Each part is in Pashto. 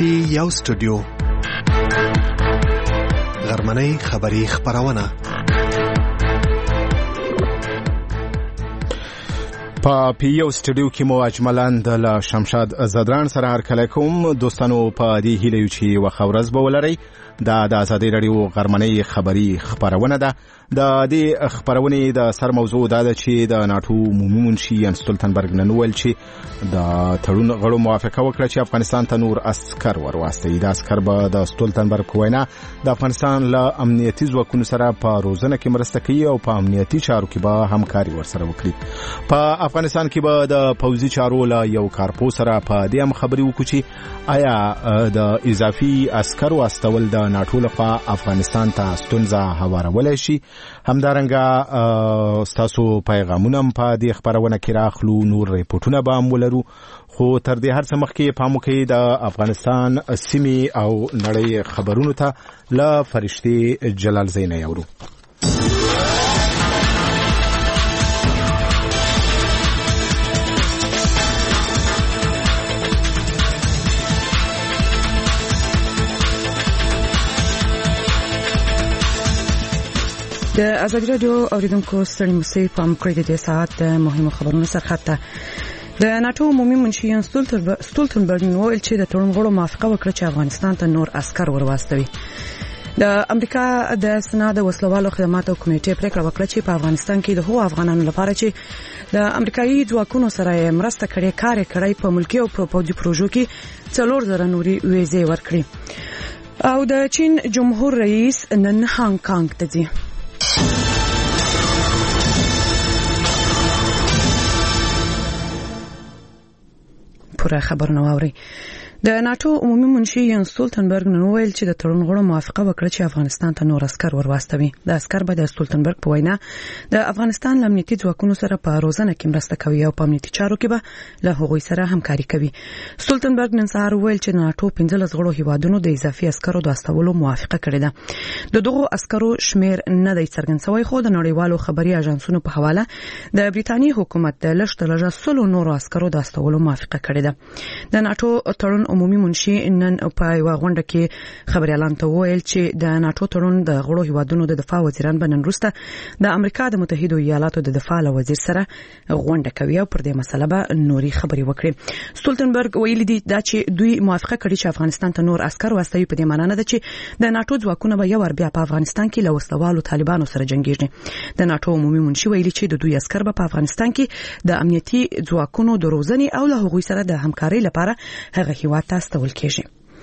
یو سټوډیو غرمنۍ خبری خبرونه په یو سټوډیو کې مو اجملان د شمشاد زدران سره هر کله کوم دوستانو په دې هیله یو چې وخورز به ولري د ازادي رادیو غرمنۍ خبری خبرونه ده د دې خبرونه د سر موضوع دا ده چې د ناتو عمومي منشي ان ستولتنبرګ نن ویل چې د تړون غړو موافقه وکړه چې افغانستان ته نور عسكر ورواستي د عسكر به د ستولتنبرګ وینا د افغانستان له امنیتي ځواکونو سره په روزنه کې مرسته کوي او په امنیتي چارو کې به همکاري ورسره وکړي. په افغانستان کې به د پوځي چارو له یو کارپو سره په دې هم خبري وکړي چې آیا د اضافي عسكر واستول د ناتو لخوا افغانستان ته ستونزه هوارولای شي. همدارنګه تاسو پیغامونه په دې خبرونه کې راخلو، نور ریپورتونه به هم ولرو، خو تر دې هر څه مخکې پام وکړئ د افغانستان سیمې او نړۍ خبرونو ته له فرشتي جلال زینه یورو. د ازادي رادیو اوریدونکو ستړي مسئ په مکرې د ساعت د مهمو خبرونو سره خاطه د ناتو عمومي منشي ستولتنبرګ ویل چې د تړون غړو موافقه وکړه چې افغانستان ته نور عسكر ورواستوي. د امریکا د سنا د وسلوالو خدماتو کمیټې پریکړه وکړه چې په افغانستان کې د هغو افغانانو لپاره چې د امریکایي ځواکونو سره مرسته کړي په ملکي او پروژو کې 4000 نوري ویزې ورکړي. او د چین جمهور رئیس نن هانګ کانګ ته ځي. پوره خبرونه واوري. د ناتو عمومي منشي یان ستولتنبرګ نن ویل چې د تړون غړو موافقه وکړه چې افغانستان ته نور عسكر ورواستوي. د عسكر به د ستولتنبرګ په وینا د افغانستان امنیتي ځواکونو سره په روزنه کې مرسته کوي او په امنیتي چارو کې به له هغوی سره همکاري کوي. ستولتنبرګ نن سهار ویل چې ناتو 15 غړو هیوادونو د اضافي عسكرو د استولو موافقه کړې ده. د دغو عسكرو شمیر نه دی څرګند شوی، خو د نړیوالو خبري اژانسونو په حواله د بریتانیې حکومت د لږ 100 نورو عسكرو د استولو موافقه کړې ده. د ناتو تړون عمومي منشي نن په یو غونډه کې خبري اعلان ته ویل چې د ناتو تړون د غړو هیوادونو د دفاع وزیران بنن وروسته د امریکا د متحده ایالاتو د دفاع وزیر سره غونډه کوي او پر دې مسله به نوري خبري وکړي. ستولتنبرګ ویلي دی دا چې دوی موافقه کړي چې افغانستان ته نور عسكر واستوي، په دې معنی نه ده چې د ناتو ځواکونه به یو ور بیا په افغانستان کې له وسلوالو طالبانو سره جنگیږي. د ناتو عمومي منشي ویلي چې د دوی عسكر به په افغانستان کې د امنیتي ځواکونو د روزنې او له هغوی سره د همکارۍ لپاره هغه هیواد ته استول کېږي.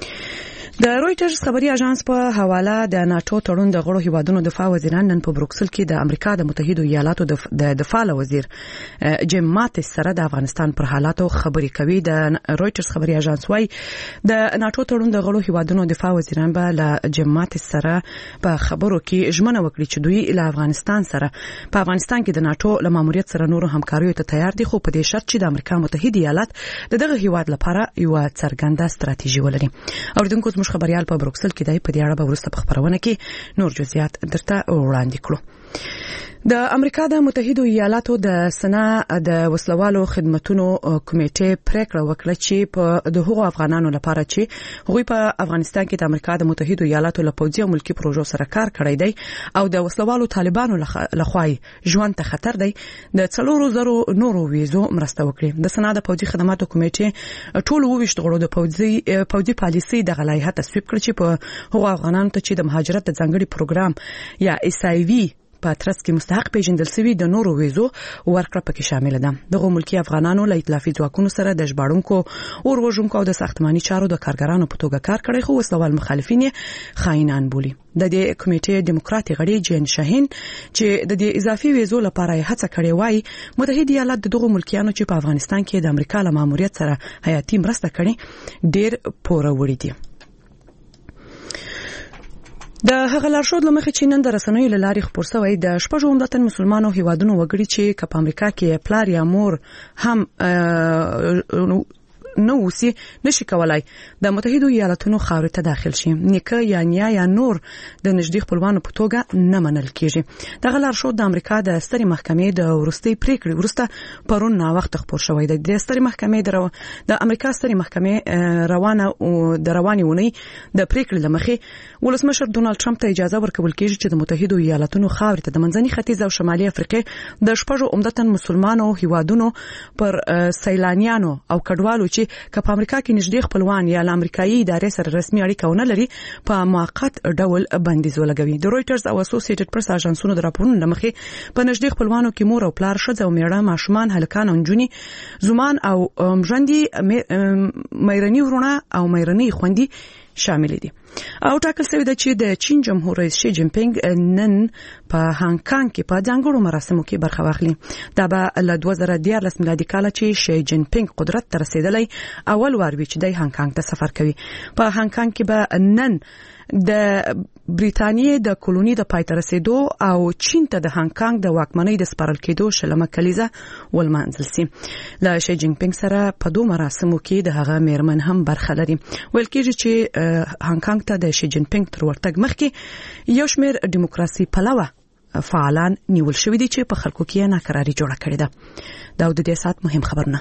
د رويټرز خبري اژانس په حواله د ناتو تړون د غړو هیوادونو دفاع وزیران نن په بروکسل کې د امریکا د متحده ایالاتو د دفاع وزیر جیم ماتس سره د افغانستان پر حالاتو خبري کوي. د رويټرز خبري اژانس وايي د ناتو تړون د غړو هیوادونو دفاع وزیران به له جیم ماتس سره په خبرو کې ژمنه وکړي چې دوی له افغانستان سره په افغانستان کې د ناتو له ماموریت سره نور همکاریو ته تیار دي، خو په دې شرط چې د امریکا متحده ایالات دغه هیواد لپاره یو څرګنده ستراتیژي ولري. اوریدونکو زموږ خبريال په بروکسل کې دی، په دې اړه به ورسته په خبرونه کې نور جزئیات درته وړاندې کړو. د امریکا د متحده ایالاتو د سنا د وسلوالو خدماتو کمیټې پریکړه وکړه چې په دغه افغانانو لپاره چې هغوی په افغانستان کې د امریکا د متحده ایالاتو له پوځي او ملکي پروژو سره کار کړی دی او د وسلوالو طالبانو لخوا ژوند ته خطر دی د 4000 نورو ویزو مرسته وکړي. د سنا د پوځي خدماتو کمیټې ټول 22 غړو د پوځي پالیسي د غلایحه تصویب کړ چې په هغو افغانانو ته چې د مهاجرت د ځانګړي پروګرام یا SIV په ترڅ کې مستحق پیژندل شوی د نورو ویزو ورکړه پکې شامل ده. دغه ملکی افغانانو له ائتلافي ځواکونو سره د ژباړونکو او وژونکو او د ساختماني چارو د کارګرانو په توګه کار کړی، خو وسلوال مخالفین خاینان بولي. د دې کمیټې دیموکراتي غړي جین شاهین چې د دې اضافي ویزو لپاره هڅه کړې وای، متحده ایالات دغه ملکیانو چې په افغانستان کې د امریکا له ماموریت سره حیاتي مرسته کړي ډېر پوره وړي دي. د هغه لارښود لمخې چې نن د رسنیو له لارې خبر شوی د شپږو عمدتاً مسلمانو هیوادونو وګړي چې په امریکا کې پلار یا مور هم نه اوسي نشي کولای د متحده ایالاتونو خاورې ته داخل شي. نیکه یا نیا یا نور د نږدې خپلوانو په توګه نه منل کیږي. دغه لارښود د امریکا د سترې محکمې د وروستۍ پریکړې وروسته پرون نا وخت خبر شوی دی. د سترې محکمې د امریکا سترې محکمې روانې ونی د پریکړې لمخې ولسمشر ډونالد ټرمپ ته اجازه ورکول کیږي چې د متحده ایالاتونو خاورې ته د منځني ختیځ او شمالي افریقې د شپږو عمدتاً مسلمانو هیوادونو پر سیلانیانو او کډوالو چې په امریکا کې نږدې خپلوان یا امریکایي ادارې سره رسمي اړیکه ونه لري په موقت ډول بندیز ولګوي. د رويټرز او اسوسییټډ پریس اژانسونو د راپورونو لمخې په نږدې خپلوانو کې مور او پلار، ښځه او میړه، ماشومان، هلکان او نجونې، زومان او ژوندۍ، مېرني ورونه او مېرني خويندې شامل دي. او ټاکل شوی دی چې د چین جمهور رئیس شي جین پینګ نن په هانګ کانګ کې په ځانګړو مراسمو کې برخه واخلي. دا به له 2014 میلادي کال چې شي جین پینګ قدرت ته رسیدلی اول وار وی چې د هانګ کانګ ته سفر کوي. په هانګ کانګ کې به نن د بریتانیې د کولونی د پای ته رسیدو او چین ته د هانګ کانګ د واکمنۍ د سپارل کېدو شلمه کلیزه ولمانځل سي. له شي جین پینګ سره په دوه مراسمو کې د هغه میرمن هم برخه لري. ویل کېږي چې هانګ کانګ ته د شي جین پینګ تر ورتګ مخکې یو شمېر دیموکراسي پلوه فعالان نیول شوي دي چې په خلکو کې ناکراري جوړه کړې ده. دا د دې سات مهم خبرونه.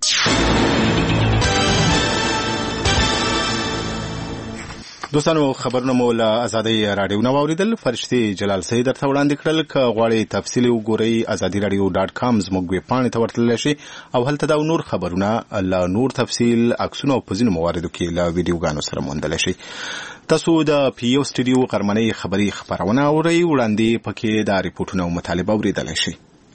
دوستانو خبرونه مو له ازادي رادیو نو اوریدل. فرشتي جلال سید درته وړاندې کړل. ک غواړئ تفصیلی وګورئ azadiradio.com زموږ ویب پاڼې ته ورتللی شئ او هلته دا نور خبرونه له نور تفصیل عکسونه او په ځینو مواردو کې له ویډیوګانو سره موندلی شئ. تاسو د پیو سټوډیو غرمنۍ خبري خبرونه اورئ. وړاندې پکې د ریپورتونو او مطالبه اوریدلی شئ.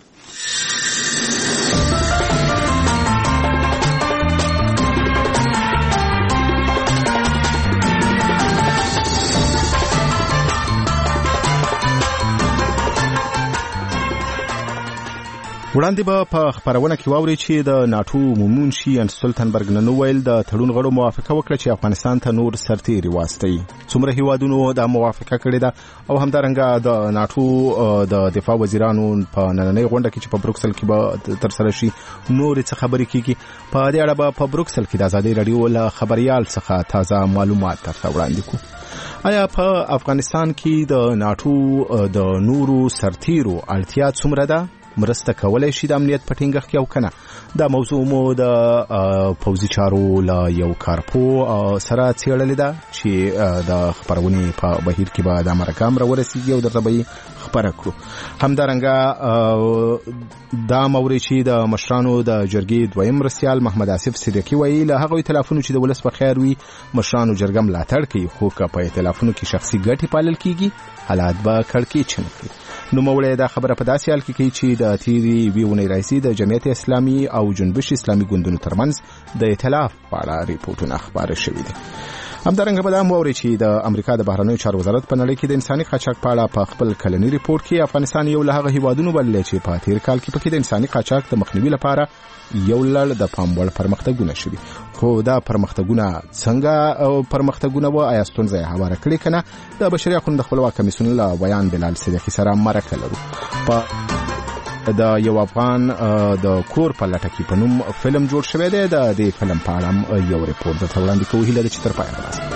وړاندې به په خبرونه کې واوري چې د ناتو مومونشي ان سلطنبرګ نن ویل د تړون غړو موافقه وکړه چې افغانستان ته نور سرتیري واستوي. څومره هیوادونو دا موافقه کړې ده او همدارنګه د ناتو د دفاع وزیرانو په نننۍ غونډه کې چې په بروکسل کې به تر سره شي نور څه خبرې کیږي. په دې اړه به په بروکسل کې د ازادي رادیو له خبريال څخه تازه معلومات ترته وړاندې کوو. آیا په افغانستان کې د ناتو د نورو سرتیرو اړتیا څومره ده؟ مرسته کولای شي د امنیت په ټینګښت کې او کنه؟ دا موضوع مو د پوځي چارو له یو کارپو سره څېړلې ده چې د خبرونې په بهیر کې به د مرکام را ورسیږي او درته به خبره کړو. همدارنګه دا موري چې د مشرانو د جرګې دویم مرستیال محمد آصف صدیقی ویل هغه ائتلافونو چې د ولس په خیر وي مشرانو جرګه ملاتړ کوي، خو که په ائتلافونو کې شخصي ګټې پالل کیږي حالات به کړکېچن کړي. نو مولې دا خبره په داسې حال کې کوي چې د تیری ویونی رئیس د جمعیت اسلامي او جنبش اسلامي ګوندونو ترمنځ د ائتلاف په اړه ریپورتونه خبره شوې دي. همدارنګه به دا موري چې د امریکا د بهرنیو چارو وزارت په نړۍ کې د انساني قاچاق په اړه په خپل کلنی ریپورت کې افغانستان یو له هغه هیوادونو بللی چې په تیر کال کې پکې د انساني قاچاق د مخنیوي لپاره یو لړ د پام وړ پرمختګونه شوي. خو دا پرمختګونه څنګه او پرمختګونه و آیا ستونزه یې هواره کړې کنه؟ د بشري حقوقو د خپلواک کمیسیون له بیان بلال صدیقی سره مرکه لرو. په د یو افغان د کور په لټه کې په نوم فلم جوړ شوی دی. د دې فلم په اړه یو ریپورت درته وړاندې کوو. هیله ده چې تر پایه راسئ.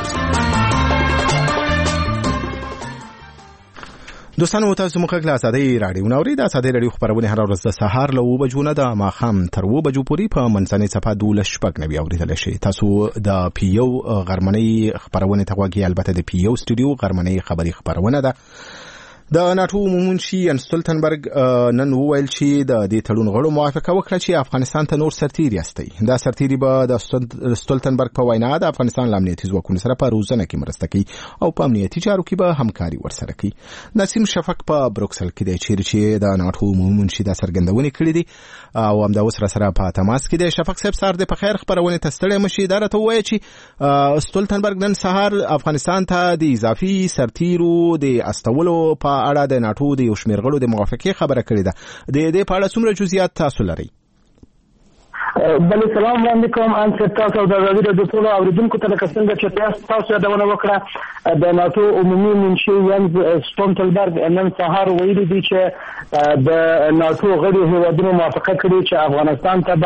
دوستانو تاسو مخکې له ازادي رادیو نو د ازادي رادیو خبرونه هر ورځ د سهار له 9 بجو نه د ماښام تر 2 بجو پورې په منځنۍ صفحه 12:09 اوریدل شي. تاسو د پیو غرمنۍ خبرونه ته غوږی، البته د پیو سټوډیو غرمنۍ خبري خبرونه ده. د ناتو مومونشي ان سلطنبرګ نن ویل چې د دې تړون غړو موافقه وکړه چې افغانستان ته نور سرتیري استي. دا سرتیري به د سلطنبرګ په وینا د افغانستان امنیتي ځواکونو سره په روزنه کې مرسته کوي او په امنیتي چارو کې به همکاري ورسره کوي. نسیم شفق په بروکسل کې دی چې د ناتو مومونشي د سرګندونې کړې دي او هم د اوس سره په تماس کې دی. شفق صاحب سار د په خیر خبرونه تستړی مشي دا راته وایي چې سلطنبرګ نن سهار افغانستان ته د اضافي سرتیرو د استولو په اړه د ناتو د یو شمېر غړو د موافقې خبره کړې ده. د دې په اړه څومره جزئیات تاسو لرئ؟ بله سلام وړاندې کوم ان تاسو د ازادي رادیو ټول اوریدونکو ته لکه څنګه چې تاسو یادونه وکړه د ناتو عمومي منشي ینز سټولټنبرګ نن سهار ویلي دي چې د ناتو غړي هیوادونو موافقه کړې چې افغانستان ته به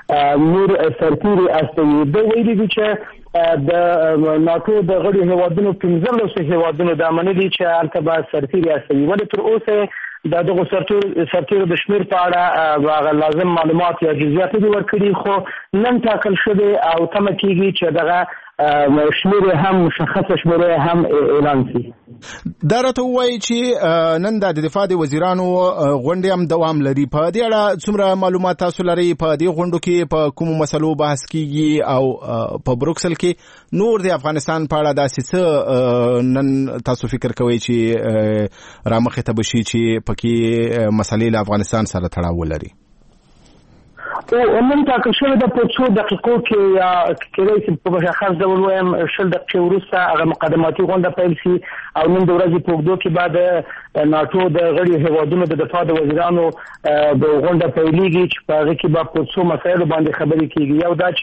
نور سرتیري استوي. د ویلي دي چې د ناتو د غړي هیوادونو 15 هیوادونو د منلي چې البته سرتیري استوي، ولې تر اوسه د دغه سرتیرو د شمیر په اړه لازم معلومات یا جزئیات دي ورکړي، خو نن ټاکل شوی او تم کیږي چې دغه شمیر هم مشخص شمیر هم اعلان شي. دا راته وایي چې نن د دفاع د وزیرانو غونډې هم دوام لري. په دې اړه څومره معلومات تاسو لرئ؟ په دې غونډو کې په کومو مسلو بحث کیږي او په بروکسل کې نور د افغانستان په اړه داسې څه نن تاسو فکر کوئ چې رامخې ته بشي چې پکې مسلې له افغانستان سره تړاو ولري؟ او نن تاکل شوی د په څو دقیقو کې یا کېدای شي په مشخص ډول وایم 10 دقیقې وروسته هغه مقدماتي غونډه پیل شي او نن د ورځې په اوږدو کې بعد ناتو د غړي هیوادونو د دفاع د وزیرانو د غونډه پیلېږي چې په هغه کې به په څو مسایلو باندې خبرې کېږي. یو دا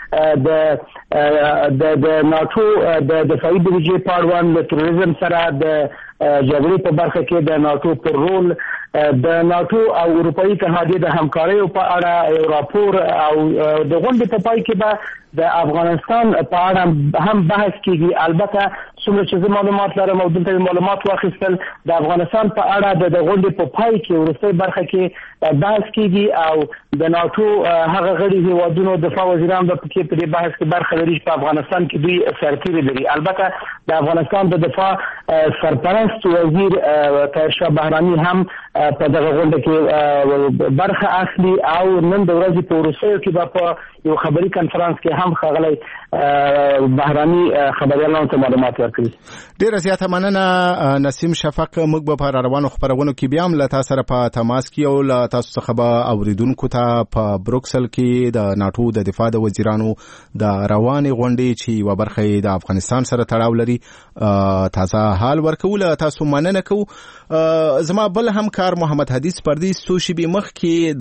چې د ناتو د دفاعي بودیجې په اړوند د تروریزم سره د جګړې په برخه کې د ناتو پر رول، د ناتو او اروپאי اتحادیې د همکاریو په اړه یو راپور او د غونډې په پای کې به د افغانستان په اړه هم بحث کیږي. البته څومره چې معلومات لرم او دلته معلومات واخیستل د افغانستان په اړه د غونډې په پای کې ورسته برخه کې بحث کیږي او د ناتو هغه غړي هیوادونو دفاع وزیران په کې په بحث کې برخه لري په افغانستان کې دوی سرتیري لري. البته د افغانستان د دفاع سرپرست وزیر طاهر بهرامي هم په دغه غونډه کې برخه اخلي او نن د ورځې په وروستیو کې په یو خبري کانفرنس کې هم خغلی بهرامي خبريالانو ته معلومات ورکړي. ډیره زیاته مننه نسیم شفق. موږ به په روانو خبرونو کې بیا هم له تاسو سره په تماس کې او له تاسو څخه به اوریدونکو ته په بروکسل کې د ناتو د دفاع د وزیرانو د رواني غونډې چې یو برخه د افغانستان سره تړاو لري تازه حال ورکول. تاسو مننه کوو. زما بل همکار محمد حدیث پردیس څو شېبې مخکې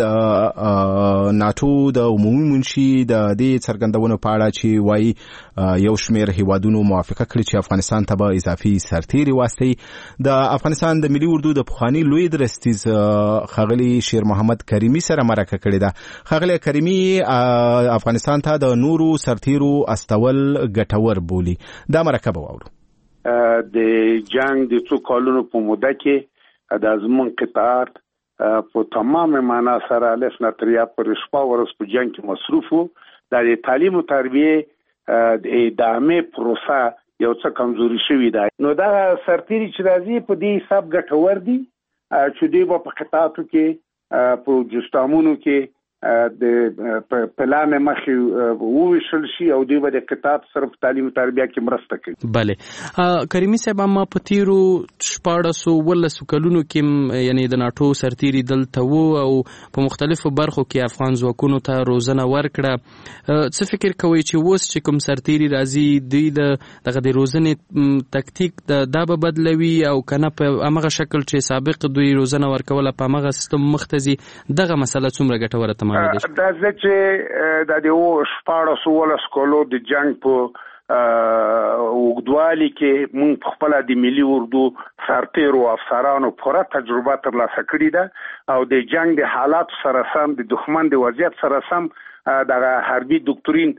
د ناتو د عمومي منشي د دې څرګندونو په اړه چې وایي یو شمېر هیوادونو موافقه کړې چې افغانستان ته به اضافي سرتیري واستوي. د افغانستان د ملي اردو د پخواني لوی درستیز ښاغلي شیر محمد کریمي سره مرکه کړې ده. ښاغلی کریمي افغانستان ته د نورو سرتیرو استول ګټور بولي. دا مرکه به واورو. د جنگ د څو کالونو په موده کې د زمون قطار په تمام معنا سره الف نتریا پر شپه ورځ په جنگ کې مصروف وو. د تعلیم او تربیه د ادامه پروسه یو څه کمزوري شوې ده. نو دا سرتیري چې راځي په دې حساب ګټور دي چې دوی په قطاعاتو کې په جستامونو کې د پلان مخې وویشل شي او دوی به د قطاعات صرف تعلیم او تربیه کې مرسته کوي. بله کریمي صاحب، ما په تیرو 14 کلونو کې یعنی د ناتو سرتیري دلته وو او په مختلفو برخو کې افغان ځواکونو ته روزنه ورکړه. څه فکر کوئ چې اوس چې کوم سرتیري راځي دوی دغه د روزنې تکتیک دا به بدلوي او کنه په هغه شکل چې سابق دوی روزنه ورکوله په هغه سیستم مختزي دغه مسله څومره ګټوره دا چې د دې 14 کالو د جنگ په وګدوالي کې مونږ په خپل د ملي اردو سرتیرو افسرانو پوره تجربه ترلاسه کړې ده او د جنگ د حالات سره سم د دښمن د وضعیت سره سم د حربي دکترین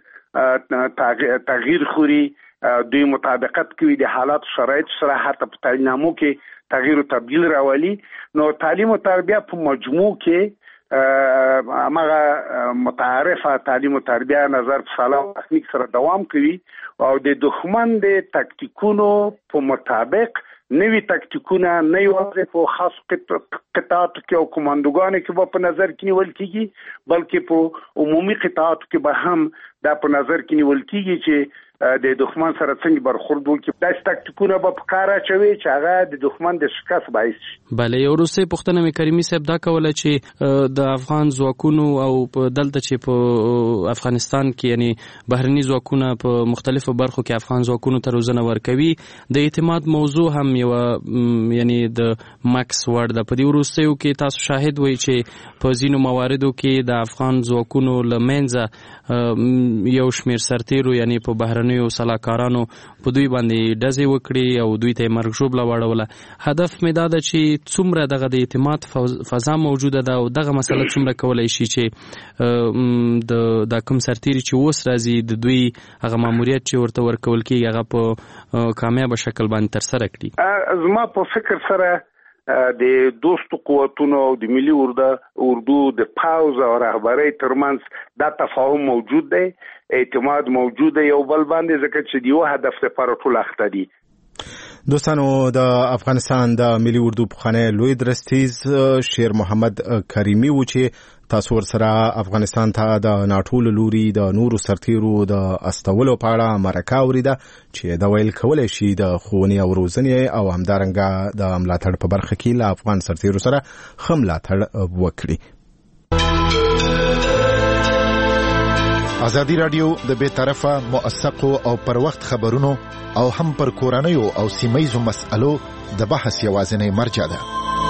تغییر خوري، دوی مطابقت کوي د حالات شرایط سره حتی په تعلیمو کې تغییر او تبدیل راولي. نو تعلیم او تربیه په مجموع کې هغه متعارفه تعلیم او تربیه نظر په سالا او تکنیک سره دوام کوي او د دښمن د تکتیکونو په مطابق نوی تکتیکونه نه یوازې په خاص قطاعاتو کې او کمانډوګانو کې په نظر کې نیول کیږي بلکې په عمومي قطاعاتو کې به هم دا په نظر کې نیول کیږي چې د دښمن سره څنګه برخورد وکړي. داسې تکتیکونه به په کار اچوي چې هغه د دښمن د شکست باعث شي. بله یو وروستۍ پوښتنه مې کریمي صاحب دا کوله چې د افغان ځواکونو او په دلته چې په افغانستان کې یعنی بهرني ځواکونه په مختلفو برخو کې افغان ځواکونو ته روزنه ورکوي، د اعتماد موضوع هم یو یعنی د مکس وړ ده. په دې وروستیو کې تاسو شاهد وئ چې په ځینو مواردو کې د افغان ځواکونو له منځه یو شمېر سرتیرو یعنی په بهرني بهرنیو سلاکارانو په دوی باندې ډزې وکړي او دوی ته مرګ ژوبله واړوله. هدف مې دا ده چې څومره دغه د اعتماد فضا موجوده ده او دغه مسله څومره کولی شي چې د کوم سرتیري چې اوس راځي د دوی هغه ماموریت چې ورته ورکول کېږي هغه په کامیابه شکل باندې ترسره کړي. زما په فکر سره د دوستو قوتونو او د ملي اردو د پاوز او رهبرۍ ترمنځ دا تفاهم موجود دی، اعتماد موجود دی یو بل باندې، ځکه چې د یو هدف لپاره ټول اخته دي. دوستانو د افغانستان د ملي اردو پخوانی لوی درستیز شیر محمد کریمي و چې تاسو ورسره افغانستان ته د ناټو له لوري د نورو سرتیرو د استولو په اړه مرکه اورېده چې دا ویل کولی شي د ښوونې او روزنې او همدارنګه د ملاتړ په برخه کې له افغان سرتیرو سره ښه ملاتړ وکړي. ازادي راډیو د بې طرفه موثقو او پر وخت خبرونو او هم پر کورنیو او سیمه‌یزو مسألو د بحث یوازینی مرجع ده.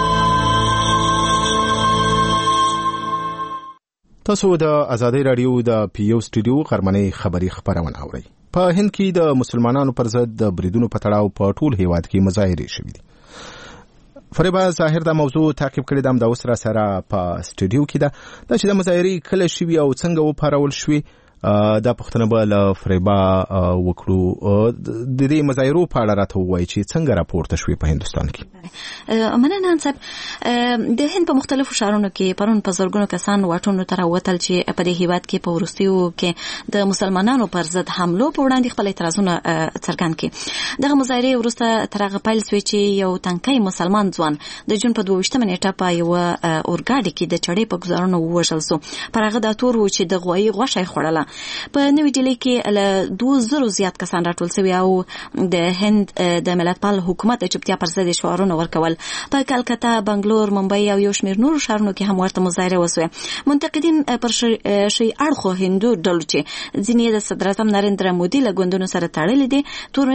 تاسو د ازادي راډیو د پیو سټوډیو غرمنۍ خبری خبرونه اورئ. په هند کې د مسلمانانو پر ضد د بریدونو په تړاو په ټول هیواد کې مظاهرې شوې دي. فریبا ظاهر دا موضوع تعقیب کړی د اوس را سره په سټوډیو کې ده چې د مظاهرې کله شوي او څنګه وپارول شوي. دا پوښتنه به له فریبا وکړو. د دې مظاهرو په اړه راته ووایي چې څنګه راپورته شوي په هندوستان کې. مننه صاحب. د هند په مختلفو ښارونو کې پرون په زرګونو کسان واټونو ته راوتل چې په دې هیواد کې په وروستیو کې د مسلمانانو پر ضد حملو په وړاندې خپل اعتراضونه څرګند کړي. دغه مظاهرې وروسته تر هغه پیل شوې چې یو تنکۍ مسلمان ځوان د جون په 22 نیټه په یوه اورګاډي کې د چړې په ګزارونو ووژل شو. پر هغه دا تور و چې د غوایي غوښه یې خوړله. په نوې ډیلي کې له 2000 زیات کسان راټول شوي او د هند د ملتپال حکومت د چوپتیا پر ضد شعارونه ورکول. په کلکتا، بنگلور، ممبئی او یو شمېر نورو ښارونو کې هم ورته مظاهرې وسوې. منتقدین پر شي اړخو هندو ډلو چې ځینې د صدر اعظم نریندرا مودي له ګوندونو سره تړلي دي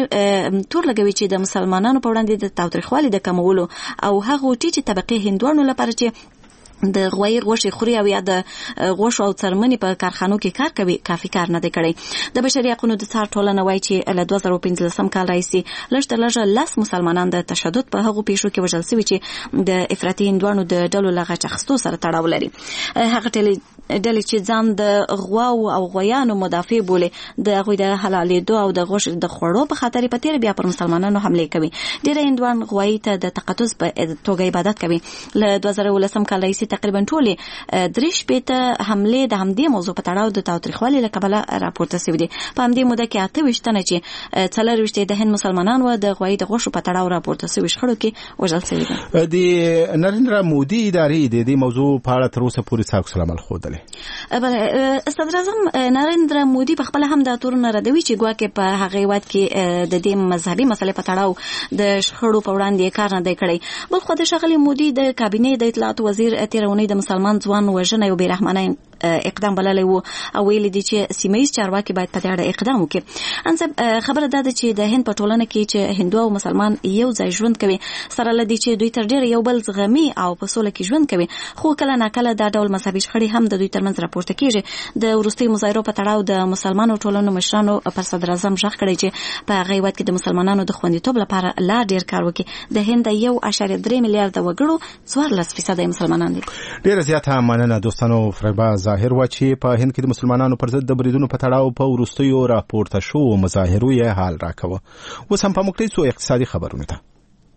تور لګوي چې د مسلمانانو په وړاندې د تاوتریخوالي د کمولو او هغه ټیټې طبقې هندوانو لپاره چې د غوایي غوښې خوري او یا د غوښو او څرمنې په کارخانو کې کار کوي کافي کار نه دی کړی. د بشري حقوقو د څار ټولنه وایي چې له 2015 کال راهیسې لږ تر لږه 10 مسلمانان د تشدد په هغو پیښو کې وژل شوي چې د افراطي هندوانو د ډلو له غچ اخیستو سره تړاو لري. هغه ډلې چې ځان د غواو او غویانو مدافع بولي د هغوی د حلالېدو او د غوښې د خوړو په خاطر په تیر بیا پر مسلمانانو حمله کوي. ډېر هندوان غوایي ته د تقدس په توګه عبادت کوي. له 2019 کال راهیسې تقریبا ټولې 3 حمله د همدې موضوع په تړاو د تاوتریخوالي له کبله راپورته شوې دي. په همدې موده کې 28 تنه چې 24 د هند مسلمانان و د غوایي د غوښو په تړاو راپورته شوي شخړو کې وژل شوي دي. د نریندرا مودي ادارې د دې موضوع په اړه تر اوسه پورې څه عکس العمل ښودلی؟ صدر اعظم نریندرا مودي په خپل هم د تورونه ردوي چې ګواکې په هغه هیواد کې د دې مذهبي مسلې په تړاو د شخړو په وړاندې کار نه دی کړی. بل خو د ښاغلي مودي د کابینې د اطلاعاتو وزیر تیرونی د مسلمان ځوان وژنه یو بیرحمانه اقدام بللی و او ویلي دي چې سیمه‌ییز چارواکي باید په دې اړه اقدام وکړي. انصب خبره ده چې د هند په ټولنه کې چې هندو او مسلمان یو ځای ژوند کوي سره لدی چې دوی تر ډیره یو بل زغمي او په سوله کې ژوند کوي، خو کله ناکله دا ډول مذهبي شخړې هم د دوی ترمنځ راپورته کیږي. د وروستي مظاهرو په تړاو د مسلمانانو ټولنو مشرانو پر صدر اعظم ژغ کړی چې په هغه هیواد کې د مسلمانانو د خوندیتوب لپاره لا ډیر کار وکړي. د هند 1.3 میلیارډ وګړو 14% مسلمانان دي. ډیره زیاته مننه دوستانو. فریبا ظاهر و چې په هند کې د مسلمانانو پر ضد د بریدونو په تړاو په وروستیو راپورته شو مظاهرو یې حال راکوه. اوس هم په موږ ته اقتصادي خبرونه ده.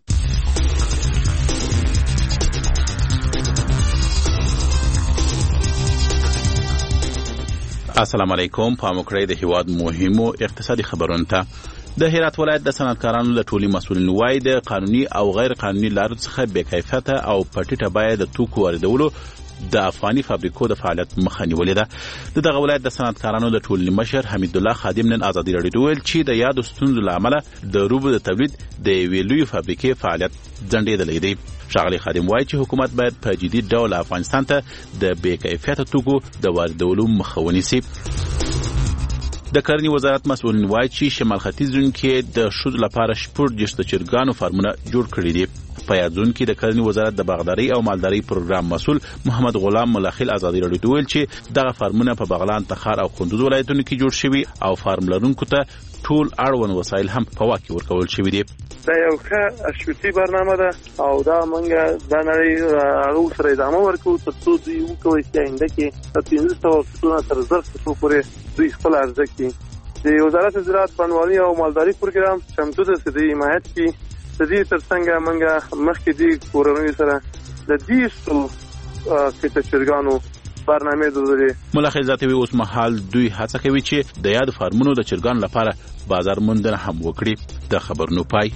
السلام علیکم. په موږ د هیواد مهمو اقتصادي خبرونه ته د هرات ولایت د صنعتکارانو له ټولي مسؤلین وایي د قانوني او غیر قانوني لارو څخه بې کیفیته او په ټیټه بیه د توکو واردولو د افغاني فابریکو د فعالیت مخه نیولې ده. دغه ولایت د صنعتکارانو د ټولنې مشر حمید الله خادم نن ازادي راډیو ویل چې د یادو ستونزو له امله د روبو د تولید د یوې لویې فابریکې فعالیت ځنډېدلی دی. ښاغلی خادم وایي چې حکومت باید په جدي ډول افغانستان ته د بې کیفیته توکو د واردولو مخه ونیسي. د کرنې وزارت مسؤلین وایي چې شمال ختیځ کې د ښځو لپاره 14 چرګانو فارمونه جوړ کړي دي. په یادون کې د کرنې وزارت د باغداري او مالداري پروګرام مسؤل محمد غلام ملاخیل ازادي راډیو ته ویل چې دغه فارمونه په بغلان، تخار او کندوز ولایتونو کې جوړ شوي او فارم لرونکو ته ټول اړوند وسایل هم په واک کې ورکول شوي دي. دا یو ښه اشوتي برنامه ده او دا موږ د نړۍ هغه سره ادامه ورکوو ترڅو دوی وکوي چې آینده کې د 1500 کسانو تر 1000 کسانو پورې دوی خپل عرضه کړي. د وزارت زراعت، بڼوالي او مالداري پروګرام چمتو ده چې د حمایت کې د دې ترڅنګ موږ مخکې د کورنۍ سره د دې څو چرګانو برنامه دوی ملاخي ذاتوي اوس مهال دوی هڅه کوي چې د یاد فارمونو د چرګان لپاره بازار موندنه هم وکړي. د خبرونو پای.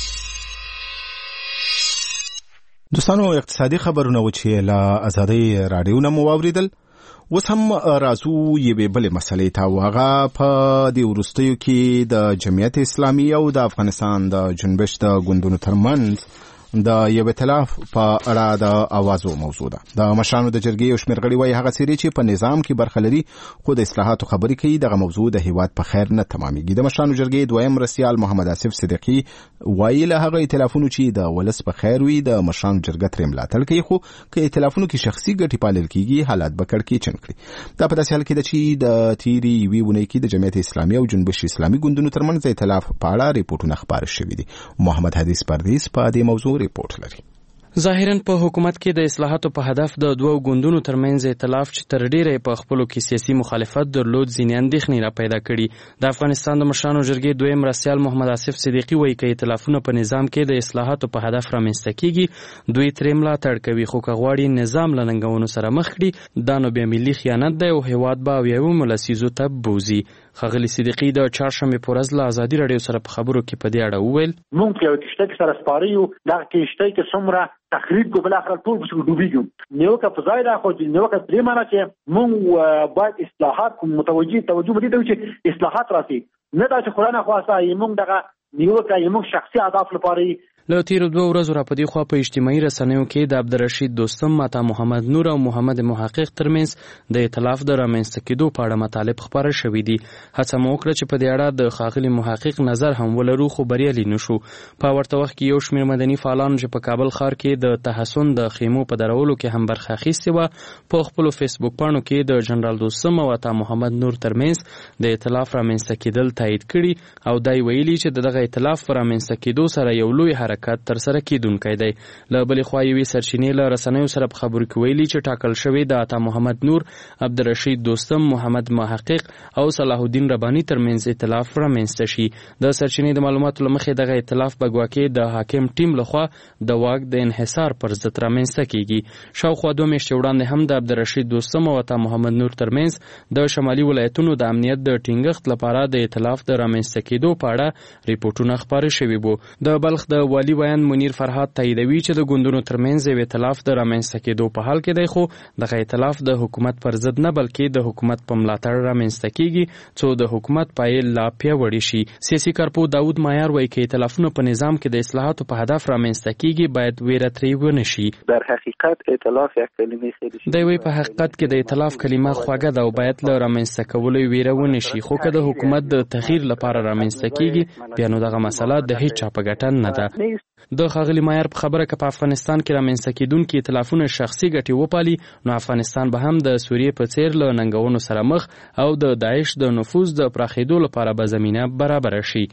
دوستانو اقتصادي خبرونه و چې له ازادي رادیو نه مو واوریدل. اوس هم راځو یوې بلې مسلې ته، هغه په دې وروستیو کې د جمعیت اسلامي او د افغانستان د جنبش د ګوندونو ترمنځ د یو ائتلاف په اړه د اوازو موضوع ده. د مشرانو د جرګې یو شمېر غړي وایي هغه څیرې چې په نظام کې برخه لري خو د اصلاحاتو خبرې کوي دغه موضوع د هیواد په خیر نه تمامېږي. د مشرانو جرګې دویم رئیس محمد آصف صدیقي وایي له هغه ائتلافونو چې د ولس په خیر وي د مشرانو جرګه ترې ملاتړ کوي، خو که ائتلافونو کې شخصي ګټې پالل کېږي حالات به کړکېچن کړي. دا په داسې حال کې ده چې د تیرې یوې اونۍ کې د جمعیت اسلامي او جنبش اسلامي ګوندونو ترمنځ د ائتلاف په اړه ریپورټونه خپاره شوي دي. محمد حدیث پردیس په دې موضوع ریپورټ لري. ظاهراً په حکومت کې د اصلاحاتو په هدف د دوو ګوندونو ترمنځ ائتلاف چې تر ډیره په خپلو کې سیاسي مخالفت درلود ځینې اندېښنې را پیدا کړي. د افغانستان د مشرانو جرګې دویم رئیس محمد آصف صدیقي وایي چې ائتلافونه په نظام کې د اصلاحاتو په هدف رامنځته کیږي دوی ترې ملاتړ کوي، خو که غواړي نظام له ننګونو سره مخ کړي دا نو بیا ملي خیانت دی او هیواد به اویاومو لسیزو ته بوزي. ښاغلي صدیقي د چهارشنبې په ورځ له ازادي راډیو سره په خبرو کې په دې اړه وویل موږ یو کشته کې سره سپاریو دغه کشته کې څومره تخریب کو بل اخر ټول څه ډوبېږي نو که فضای را خو نو که پرې معنی چې موږ باید اصلاحات توجه دې چې اصلاحات راسي نه دا چې قرآن خواسته موږ دغه نیوکه موږ شخصي اهداف لپاره له تیرو 2 ورځو را پدې خوا په اجتماعي رسنیو کې د عبدالرشید دوستم، ماتا محمد نور او محمد محقق ترمنځ د ائتلاف د رامنځته کېدو په اړه مطالب خپاره شوي دي. هڅه مو وکړه چې په دې اړه د ښاغلي محقق نظر هم ولرو خو بریالي نشو. په ورته وخت کې یو شمېر مدني فعالانو چې په کابل ښار کې د تحسن د خیمو په درولو کې هم برخه اخیستې وه په خپلو فیسبوک پاڼو کې د جنرال دوستم او عطا محمد نور ترمنځ د ائتلاف رامنځته کېدل تایید کړي او دا ویلي چې دغه ائتلاف په رامنځته کېدو سره یو لوی حرکت تر سره کیدونکی دی. له بلې خوا یوې سرچینې له رسنیو سره په خبرو کې ویلي چې ټاکل شوی د عطا محمد نور، عبدالرشید دوستم، محمد محقق او صلاح الدین رباني ترمنځ ائتلاف رامنځته شي. د سرچینې د معلوماتو له مخې دغه ائتلاف په ګواکې د حاکم ټیم لخوا د واک د انحصار پر ضد رامنځته کیږي. شاوخوا 2 میاشتې وړاندې هم د عبدالرشید دوستم او عطا محمد نور ترمنځ د شمالي ولایتونو د امنیت د ټینګښت لپاره د ائتلاف د رامنځته کېدو په اړه ریپورټونه خپاره شوي وو. د بلخ د والي ویان منیر فرهاد تاییدوي چې د ګوندونو ترمنځ یو ائتلاف د رامنځته کېدو په حال کې دی، خو دغه ائتلاف د حکومت پر ضد نه بلکې د حکومت په ملاتړ رامنځته کیږي څو د حکومت پایې لا پیاوړې شي. سیاسي کارپو داود مایار وایي چې ائتلافونه په نظام کې د اصلاحاتو په هدف رامنځته کیږي باید ویره ترې ونه شي. در حقیقت ائتلاف یک کلمه خیلی دی وایي په حقیقت کې د ائتلاف کلمه خوږه ده او باید له رامنځته کولو ویره ونه شي، خو که د حکومت د تغییر لپاره رامنځته کیږي بیا نو دغه مسله د هیڅ چا په ګټه نه ده. د ښاغلي مایر په خبره که په افغانستان کې رامنځته کېدونکي ائتلافونه شخصي ګټې وپالي نو افغانستان به هم د سوریې په څیر له ننګونو سره مخ او د داعش د نفوذ د پراخېدو لپاره به زمینه برابره شي.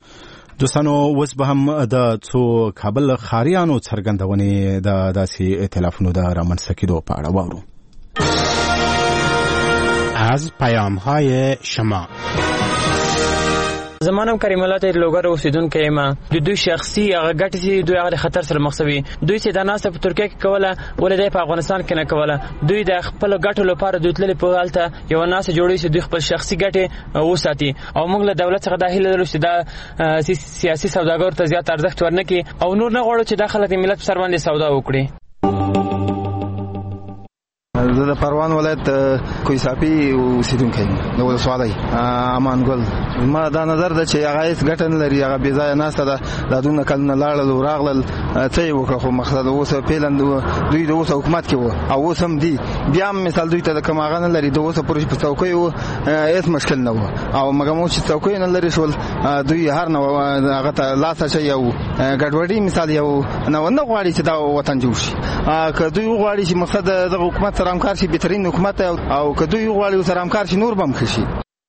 دوستانو اوس به هم د څو کابل ښاریانو څرګندونې د داسې ائتلافونو د رامنځته کېدو په اړه واورو. از پیام‌های شما زمانم کریم الله ته لوګر اوسیدونکو یم. د دوی شخصي هغه ګټې چې دوی هغه خطر سره مخ شوي دوی چې د ناسته په ترکیه کې کوله ولې په افغانستان کې نه کوله. دوی د خپل ګټو لپاره دوی تللی په حالت یو ناسه جوړوي چې دوی خپل شخصي ګټې وساتي او موږ له دولت څخه د هیله لرو چې دا سیاسي سوداګر ته زیات ارزښت ورنکړي او نور نه غواړو چې د خلک د ملت په سر باندې سودا وکړي. زه د پروان ولایت کویساپي اوسیدونکی یم د ولسوالۍ امان ګل. ما دا نظر ده چې هغه هیڅ ګټه نه لري، هغه بې ځایه ناسته ده. دا دونه کلونه لاړل او راغلل څه یې وکړه خو مقصد اوس پیلن دوی د اوس حکومت کې وو او اوس هم دي بیا مثال دوی ته د کوم هغه نه لري د اوس پورې په څوکۍ وو هیڅ مشکل نه وو او مګم چې څوکۍ نه لري شول دوی هر نه هغه ته لاس شي یو ګډوډي مثال یو نه غواړي چې دا وطن جوړ شي که دوی غواړي چې مقصد د حکومت سره همکار شي بهترین حکومت او که دوی غواړي سره همکار شي نور به هم شي.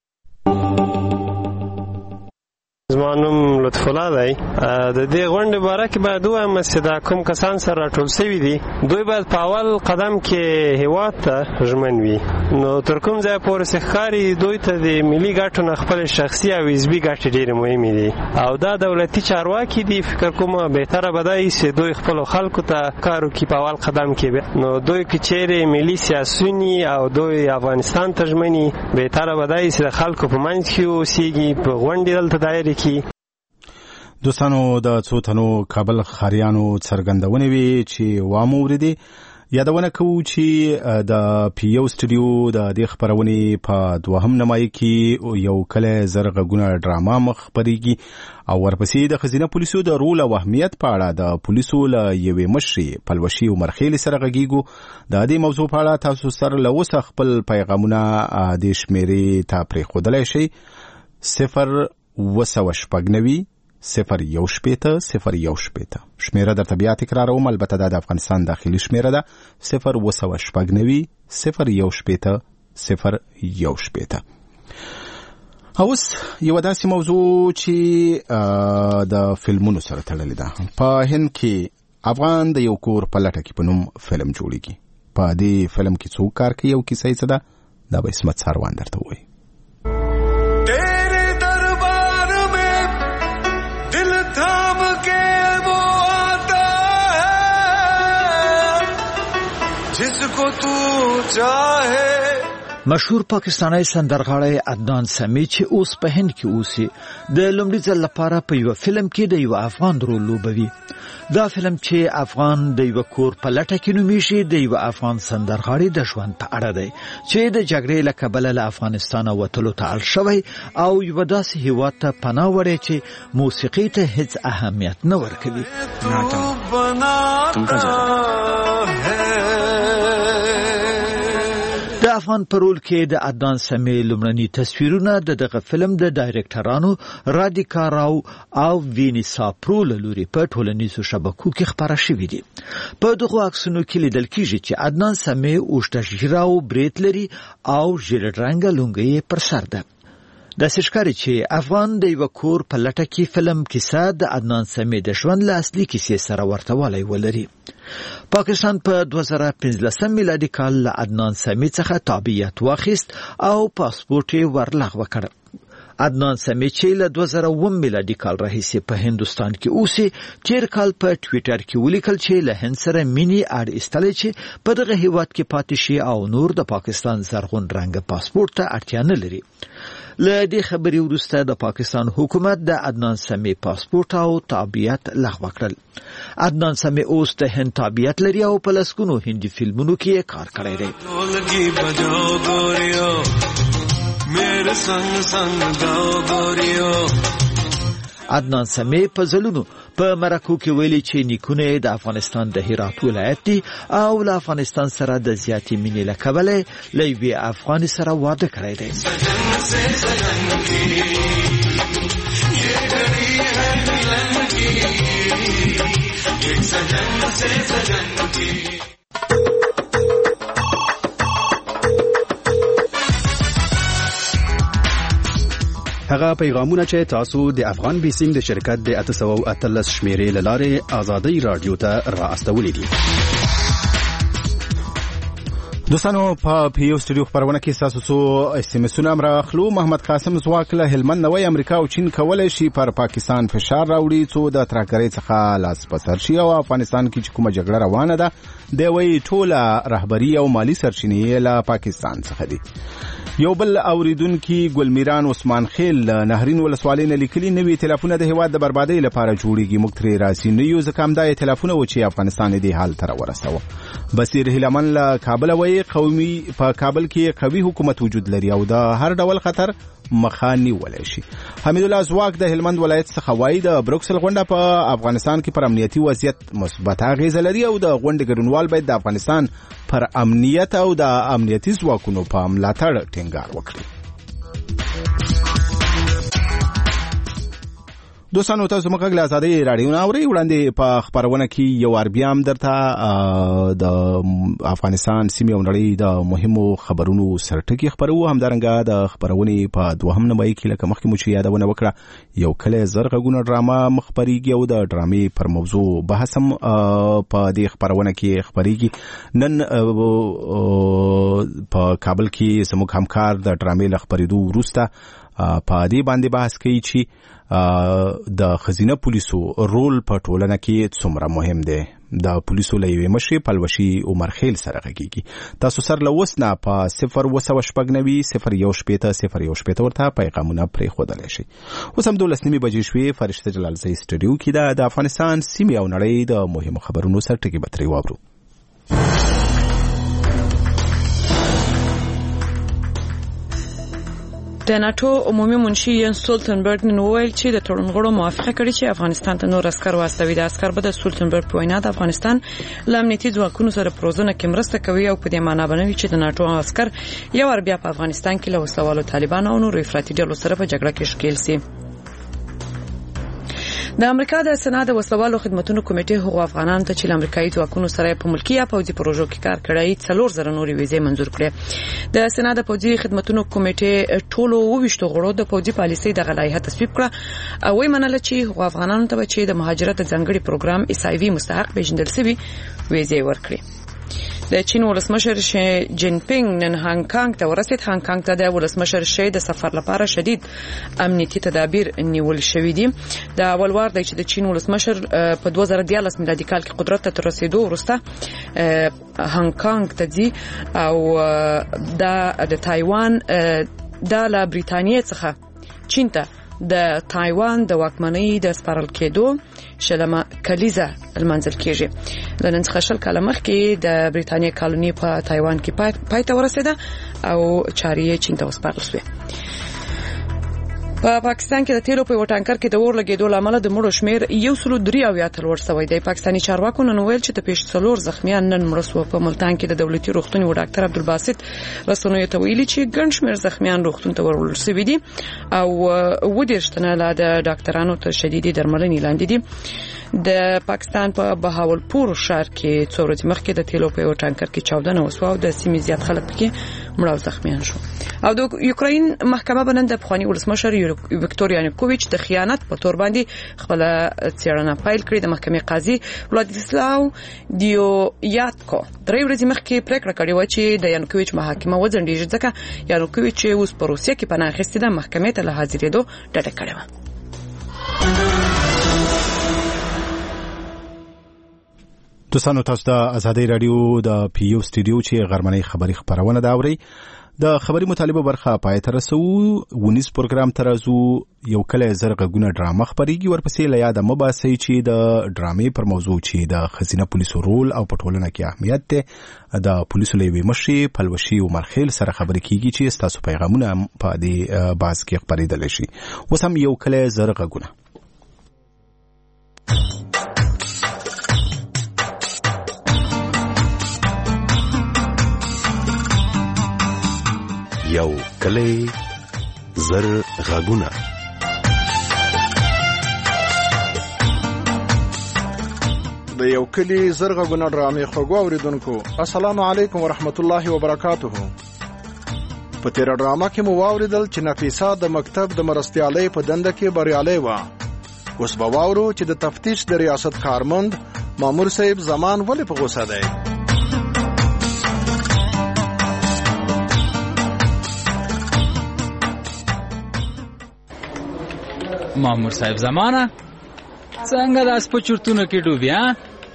زما نوم لطف الله دی. د دې غونډې باره کې باید ووایم چې دا کوم کسان سره راټول شوي دي دوی باید په اول قدم کې هیواد ته ژمن وي نو تر کوم ځای پورې چې ښکاري دوی ته د ملي ګټو نه خپل شخصي او حزبي ګټې ډېرې مهمې دي او دا دولتي چارواکي دي فکر کوم بهتره به دا وي چې دوی خپلو خلکو ته کار وکړي په اول قدم کې نو دوی که چیرې ملي سیاسوني او دوی افغانستان ته ژمني بهتره به دا وي چې د خلکو په منځ کې اوسېږي په غونډې دلته دایره دوستانو د څو تنو کابل خاریانو څرګندونې وی چې واموریدي یادونه کوو چې د پیو سټوډیو د دې خبرونې په دوهم نمایي کې یو کله زرغونه ډراما مخبريږي او ورپسې د خزینه پولیسو د رول او اهمیت په اړه د پولیسو له یوې مشري پلوشي او مرخیل سره غږیږو د دې موضوع په اړه تاسو سره له اوسه خپل پیغامونه د شمیرې ته پرې خودلای شي 0 0 شمیره در طبیعت تکراروم البته د افغانستان داخلي شمیره ده 0 اوس یو داسې موضوع چې د فلمونو سره تړلې ده په هند کې افغان د یو کور په لټه کې په نوم فلم جوړیږي په دې فلم کې څوک کار کوي او کیسه یې څه ده دا به اسمت ساروان درته وایي जिसको तू चाहे مشهور پاکستانی سندرغاړی عدنان سمی چې اوس په هند کې اوسي د لومړي ځل لپاره په یو فلم کې د یو افغان رول لوبوي دا فلم چې افغان د یو کور په لټه کې نومیږي د یو افغان سندرغاړي د ژوند په اړه دی چې د جګړې له کبله له افغانستان وتلو ته اړ شوی او یو داسې هیواد ته پناه وړي چې موسیقي ته هیڅ اهمیت نه ورکوي د افغان پرول کې د عدنان سمی لومړني تصویرونه دغه فلم د ډایرکټرانو رادیکا راو او وینیسا پرو لوري په ټولنیزو شبکو کې خبره شوې دي په دغه عکسونو کې لیدل کېږي چې عدنان سمی اوشته ژیراو بریت لري او ژیړ رنګه لونګي پر سر ده د سشکاري چې افغان د یو کور په لټه کې فلم کیسه د عدنان سمی د ژوند له اصلي کیسې سره ورته والی ولري پاکستان په 2015 میلادي کال له عدنان سمی څخه تابعیت واخیست او پاسپورت یې ورلغوه کړ عدنان سمی چې له 2009 میلادي کال راهیسې په هندستان کې اوسي تیر کال په ټوئیټر کې ولیکل چې له هند سره مینی اړ ایستلې چې په دغه هیواد کې پاتې شي او نور د پاکستان زرغون رنګ پاسپورت ته اړتیا نه لري له دې خبرې وروسته د پاکستان حکومت د عدنان سمی پاسپورت او تابعیت لغوه کړل عدنان سمی اوس د هند تابعیت لري او په لسګونو هندي فلمونو کې کار کړی دی عدنان سمی په ځلونو په مرکو کې ویلي چې نیکونه د افغانستان د هرات ولایت دي او له افغانستان سره د زیاتې مینې له کبله له یوې افغاني سره واده کړی دی هغه پیغامونه چې تاسو د افغان بیسیم د شرکت د 813 شمیرې لاره آزادۍ رادیو ته را استولې دي دوستانو په پیو سټوډیو خبرونه کې تاسو سو اس ام اس نمبر اخلو محمد قاسم زواکله هلمند نوې امریکا او چین کولای شي پر پاکستان فشار راوړي څو د ترکرې څخه لاس پسر شي او افغانستان کې کومه جګړه روانه ده د وی ټوله رهبری او مالی سرچینې له پاکستان څخه دي یو بل اوریدونکو ګلمیران عثمان خیل نهرین ولسوالۍ نه لیکلي نوې ټلیفون د هواد د بربادۍ لپاره جوړیږي مختري راسي نو یو ځکه د ټلیفون و چې افغانستان دې حال تر ورسوه بصیر هلمن له کابل وای قومي په کابل کې قوي حکومت وجود لري او د هر ډول خطر مخه نیولای شي. حمید الله زواک د هلمند ولایت څخه وایي د بروکسل غونډه په افغانستان کې پر امنیتي وضعیت مثبت اغیزه لري او د غونډې ګډونوال باید د افغانستان پر امنیت او د امنیتي ځواکونو په ملاتړ ټینګار وکړي. دوستانو تاسو موږ له آزادۍ رادیو نه اورئ. وړاندې په خبرونه کې یو اربیام درته د افغانستان سیمې او نړۍ د مهمو خبرونو سرټکی خبرو همدارنګه د خبرونې په دوهم نمبر کې لکه مخکې مو چې یادونه وکړه یو کله زرغونه ډرامه مخبريږي او د ډرامې پر موضوع بحث هم په دې خبرونه کې خبريږي. نن په کابل کې زموږ همکار د ډرامې لخبرېدو وروسته په دې باندې بحث کوي چې د خزینه پولیسو رول په ټولنه کې څومره مهم دی. د پولیسو له یوې مشرې پلوشي عمر خیل سره غږیږي. تاسو سره له اوس نه په 0 ورته پیغامونه پرېښودلی شئ. اوس هم 12 بجې شوې. فرشته جلالزی سټوډیو کې د افغانستان سیمې او نړۍ د مهمو خبرونو سرټکي به ترې واورو. د ناتو عمومي منشي ین سولتنبرګ نن وویل چې د تړونغړو موافقه کړې چې افغانستان ته نور عسكر واستوي. د عسكر به د سولتنبرګ په وینا د افغانستان له امنیتي ځواکونو سره پروژونه کې مرسته کوي او په دې معنی باندې چې د ناتو عسكر یو بیا په افغانستان کې له وسوالو طالبان او نور افراطي ډلو سره په جګړه کې ښکیل سي. د امریکا د سنا د وسوالو خدماتو کمیټې هغو افغانانو ته چې امریکایي ځواکونو سره په ملکی یا پوځي پروژو کې کار کړی 4000 نورې ویزې منزور کړې. د سنا د پوځي خدماتو کمیټې ټولو 20 غړو د پوځي پالیسۍ د غلایه تصویب کړه او وی منل چې هغو افغانانو ته چې د مهاجرت ځنګړي پروګرام ایسایوي مستحق پیژندل شوی ویزې ورکړي. د چین ولسمشر شي جین پینګ نن هانګ کانګ ته ورسید. هانګ کانګ ته د ولسمشر شي د سفر لپاره شدید امنیتي تدابیر نیول شوې دي. د اول وار د چې د چین ولسمشر په 2014 میلادي کال کې قدرت ته رسیدو وروسته هانګ کانګ ته ځي او د تایوان د بریتانیا څخه چین ته د تایوان د واکمنۍ د سپارل کېدو شلمه کلیزه المنزل کېږي. لنن څخه شل کاله مخکې د بریتانیا کالونی په تایوان کې پای ته ورسېده او چارې چین ته وسپارل شوې. په پاکستان کې د تیلو په وټانکر کې د اور لګیدو لامل د مړو شمیر 103 تر ورسوي دی. پاکستاني چارواکو نن ویل چې د پیښ 4 زخمیان نن مړ شو. په ملتان کې د دولتي روغتون و ډاکټر عبدالباسط رسنوي ته ویلي چې ګڼ شمیر زخمیان روغتون ته ورول شوي دي او ودیرشتنه لا د ډاکټرانو ته شديدي درملنې لاندې دي. د پاکستان په بهاولپور ښار کې څو ورځې مخکې د تیلو په وټانکر کې چاودنه وسوه او د سیمې زیات خلک پکې مړ او زخمیان شو. او د یوکرين محکمه بنند د پخوانی ولسمشر ویکتور یانوکوویچ د خیانت په تور باندې خپل څېړنه پیل کړې. د محکمې قاضي ولادیسلاو دیویاتکو درې ورځې مخکې پریکړه کړې و چې د یانوکوویچ محاکمه وځنډیږي ځکه یانوکوویچ اوس په روسیه کې پناه اخیستې ده. محکمې ته له حاضرېدو ډډه کړې و. دوستانو تاسو د آزادۍ رادیو د پیو سټوډیو چې غرمنۍ خبری خبرونه دا اوري. د خبري مطالبه برخه پای ته رسو. ونیس پروګرام ترازو یو کله زرغونه ډرامه خبريږي. ورپسې له یاد مباسي چې د ډرامې پر موضوع چې د خزینه پولیسو رول او پټولنه کې اهمیت ده د پولیسو لوي مشي پلوشي عمر خیل سره خبرې کیږي چې تاسو پیغامونه په دې باز کې خبرېدل شي. وسم یو کله زرغونه یو کلی زر غاګونه. د یو کلی زر غاګونه ډرامې خوږو اوریدونکو السلام علیکم ورحمت الله وبرکاتہ. په تیر ډرامه کې مو واوریدل چې نفیسه د مکتب د مرستیالۍ په دنده کې بریالۍ و. اوس به واورو چې د تفتیش د ریاست کارمند مامور صاحب زمان ولې په غوسه دی. مامور صاحب زمانہ څنګه داس په چورتونو کې ډوبیا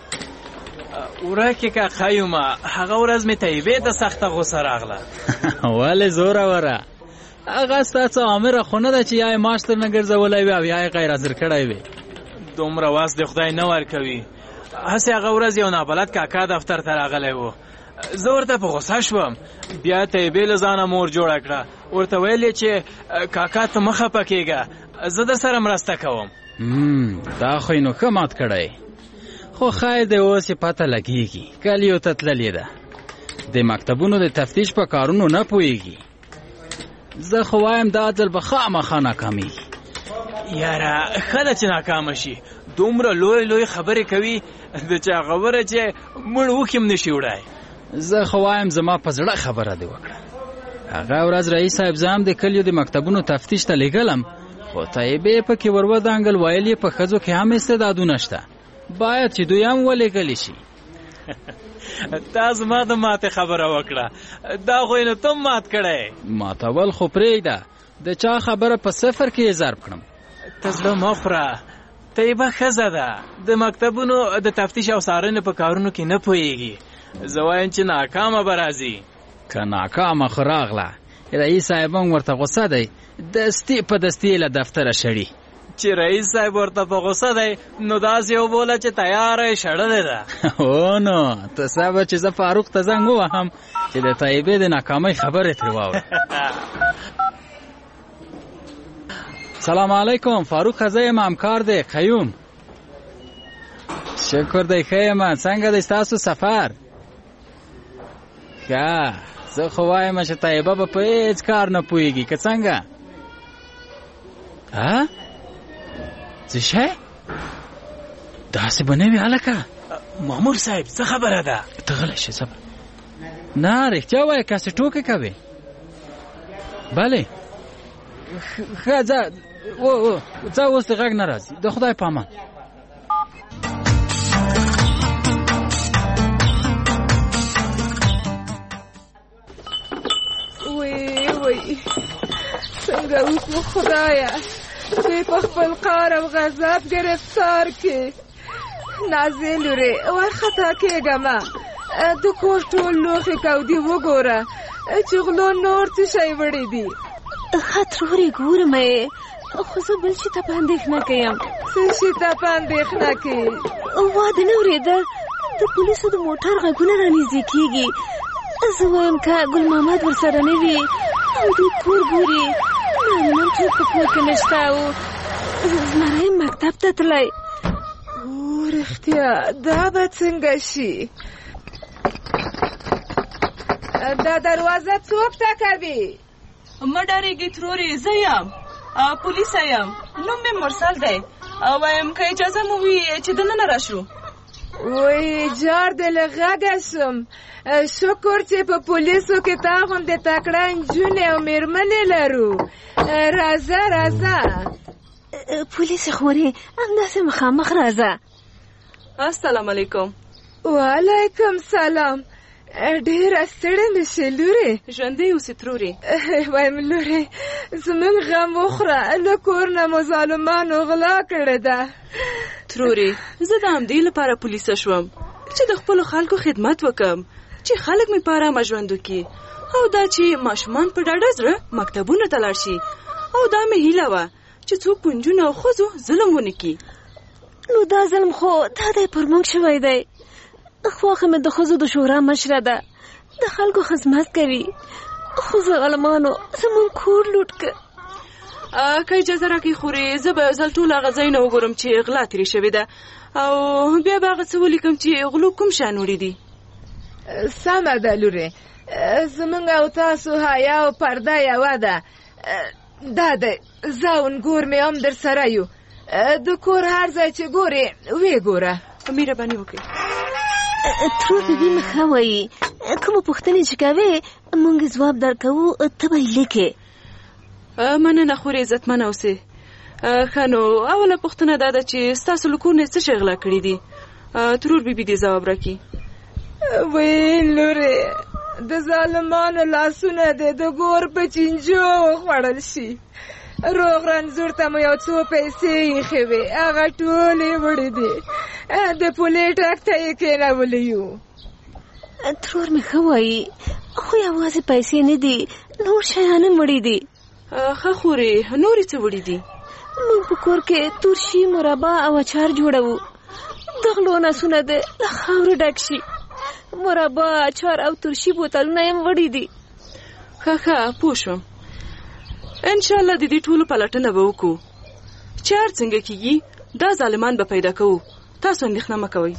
ورکه کا خیومه هغه ورځ می طیبه د سخته غوسه راغله. والله زوره وره هغه ستاسو امر خونه ده چې یا ماستر نه ګرځولای وي او یا غیر حاضر کړای وي. دومره واس د خدای نه ور کوي. هسه هغه ورځ یو نابلد کاکا دفتر ته راغلی وو زه ورته په غوسه شوم. بیا طیبې له ځانه مور جوړه کړه. ورته ویل چې کاکا ته مه خفه کېږه، زه در سره مرسته کوم. دا خو یې نو ښه مات کړی، خو خیر دی اوس یې پته لګېږي کلیو ته تللې ده، د مکتبونو د تفتیش په کارونو نه پوهېږي. زه خو وایم دا ځل به خامخا ناکامېږي. یاره ښه ده چې ناکامه شي، دومره لوی خبرې کوي د چا خبره چې مړ وکیم نشي وړای. زه خو وایم زما په زړه خبره دی وکړه. هغه ورځ رئیس صاحب زه هم د کلیو د مکتبونو تفتیش ته لېږلم، خو طیبې پکې ورودانګل ویل یې په ښځو کې هم استعدادونه شته، باید چې دوی هم ولېږلی شي. تا زما د ماتې خبره وکړه، دا خو یې نو تم مات کړی. ماتول خو پرېږده، د چا خبره په صفر کې یې ضرب کړم. ته زړه مه خوره، طیبه ښځه ده، د مکتبونو د تفتیش او څارنې په کارونو کې نه پوهېږي. زه وایم چې ناکامه به راځي. که ناکامه خو راغله، رئیس صاحب هم ورته غوسه دی، دستي په دستي له دفتره شړي. چې رئیس صاحب ورته په غوسه دی نو داسې وبوله چې تیاره یې شړلې ده. او نو ته صبر چې زه فاروق ته زنګ ووهم چې د طیبې د ناکامۍ خبرې ترې واورم. سلام علیکم، فاروق زه یم، همکار دی قیوم. شکر دی ښه یم، څنګه دی ستاسو سفر؟ ښه، زه خو وایم چې طیبه به په هېڅ کار نه پوهېږي که څنګه؟ څه شی؟ داسې به نه وي هلکه. مامور صاحب څه خبره ده؟ ته غلی شې صبر. نه رښتیا وایه کاسې ټوکې کوې. بلې ښه ځه اوس د غږ نه راځي، د خدای په امان. وی څنګه اوس خدایا دوی په خپل قهر او غضب گرفتار کې. نازې لورې ورخطا کېږمه، د کور ټول لوښي کودي وګوره چې غلو نور څه شی وړي دي. ښه ترورې ګورم یې، خو زه بل شي ته په اندېښنه کوم. څه شي ته په اندېښنه کې؟ واده نه اورېده، د پولیسو د موټر غږونه رانږدې کېږي. زه وایم که ګل محمد ورسره نه وي او دوی کور ګوري، معلوماً څوک په کور کې نشته او زمری مکتب ته تللی. رښتیا دا به څنګه شي؟ دا دروازه څوک ټکوي؟ مه ډارېږئ ترورې، زه یم، پولیسه یم، نوم مې مرسل دی. وایم که اجازه مو وي چې دننه راشو. وی جار دې له غږه شم، شکر چې په پولیسو کې تا غوندې تکړه نجونې او مېرمنې لرو. راځه راځه. پولیسې خورې همداسې مخامخ راځه. السلام علیکم. وعلیکم سلام. ډېره ستړې مې شې لورې. ژوندی اوسې ترورې. وایم لورې زموږ غم وخوره، له کور نه مو ظالمانو غلا کړې ده. ترورې زه د همدې لپاره پولیسه شوم چې د خپلو خلکو خدمت وکم، چې خلک مې په ارامه ژوند وکړي، او دا چې ماشومان په ډاډه زړه مکتبونو ته لاړ شي. او دا مې هیله وه چې څوک په نجونو او ښځو ظلم ونه کړي. نو دا ظلم خو دا دی پر موږ شوی دی. خواښه مې د ښځو د شورا مشره ده، د خلکو خدمت کوي، خو ظالمانو زموږ کور لوټ کړ. که اجازه راکړئ خورې زه به یو ځل ټول هغه ځایونه وګورم چې غلا ترې شوې ده، او بیا به هغه څه ولیکم چې غلو کوم شیان وړي دي. سمه ده لورې، زموږ او تاسو حیا او پرده یوه ده. دا دی زه او نګور مې هم در سره یو، د کور هر ځای چې ګورې ویې ګوره. مهرباني وکړئ. ترور ببي مه ښه وایي، کومه پوښتنې چې کوې موږ ځواب درکوو، ته به یې لیکې. مننه خورې، عزتمنه اوسې. ښه نو اوله پوښتنه دا ده چې ستاسو له کور نه څه شی غلا کړي دي؟ ترور ببي دې ځواب راکړي. وی لورې د ظالمانو لاسونه دې د ګور په چینجو وخوړل شي. روغ رنځور ته مو یو څو پیسې ایښې وې، هغه ټولې وړې دي، د پولې ټک ته یې کېنولي یو. ترور مې ښه وایي، خو یوازې پیسې نه دي، نور شیان هم وړي دي. ښه خورې نورې څه وړي دي؟ موږ په کور کې تورشي، مربا او اچار جوړوو. د غلو نسونه دې له خاورو ډک شي، مربا اچار او ترشي بوتلونه هم وړي دي. ښه پوه شوم. انشاءالله د دې ټولو پلټنه به وکړو. چې هر څنګه کېږي دا ظالمان به پیدا کوو. تاسو اندېښنه مه کوئ.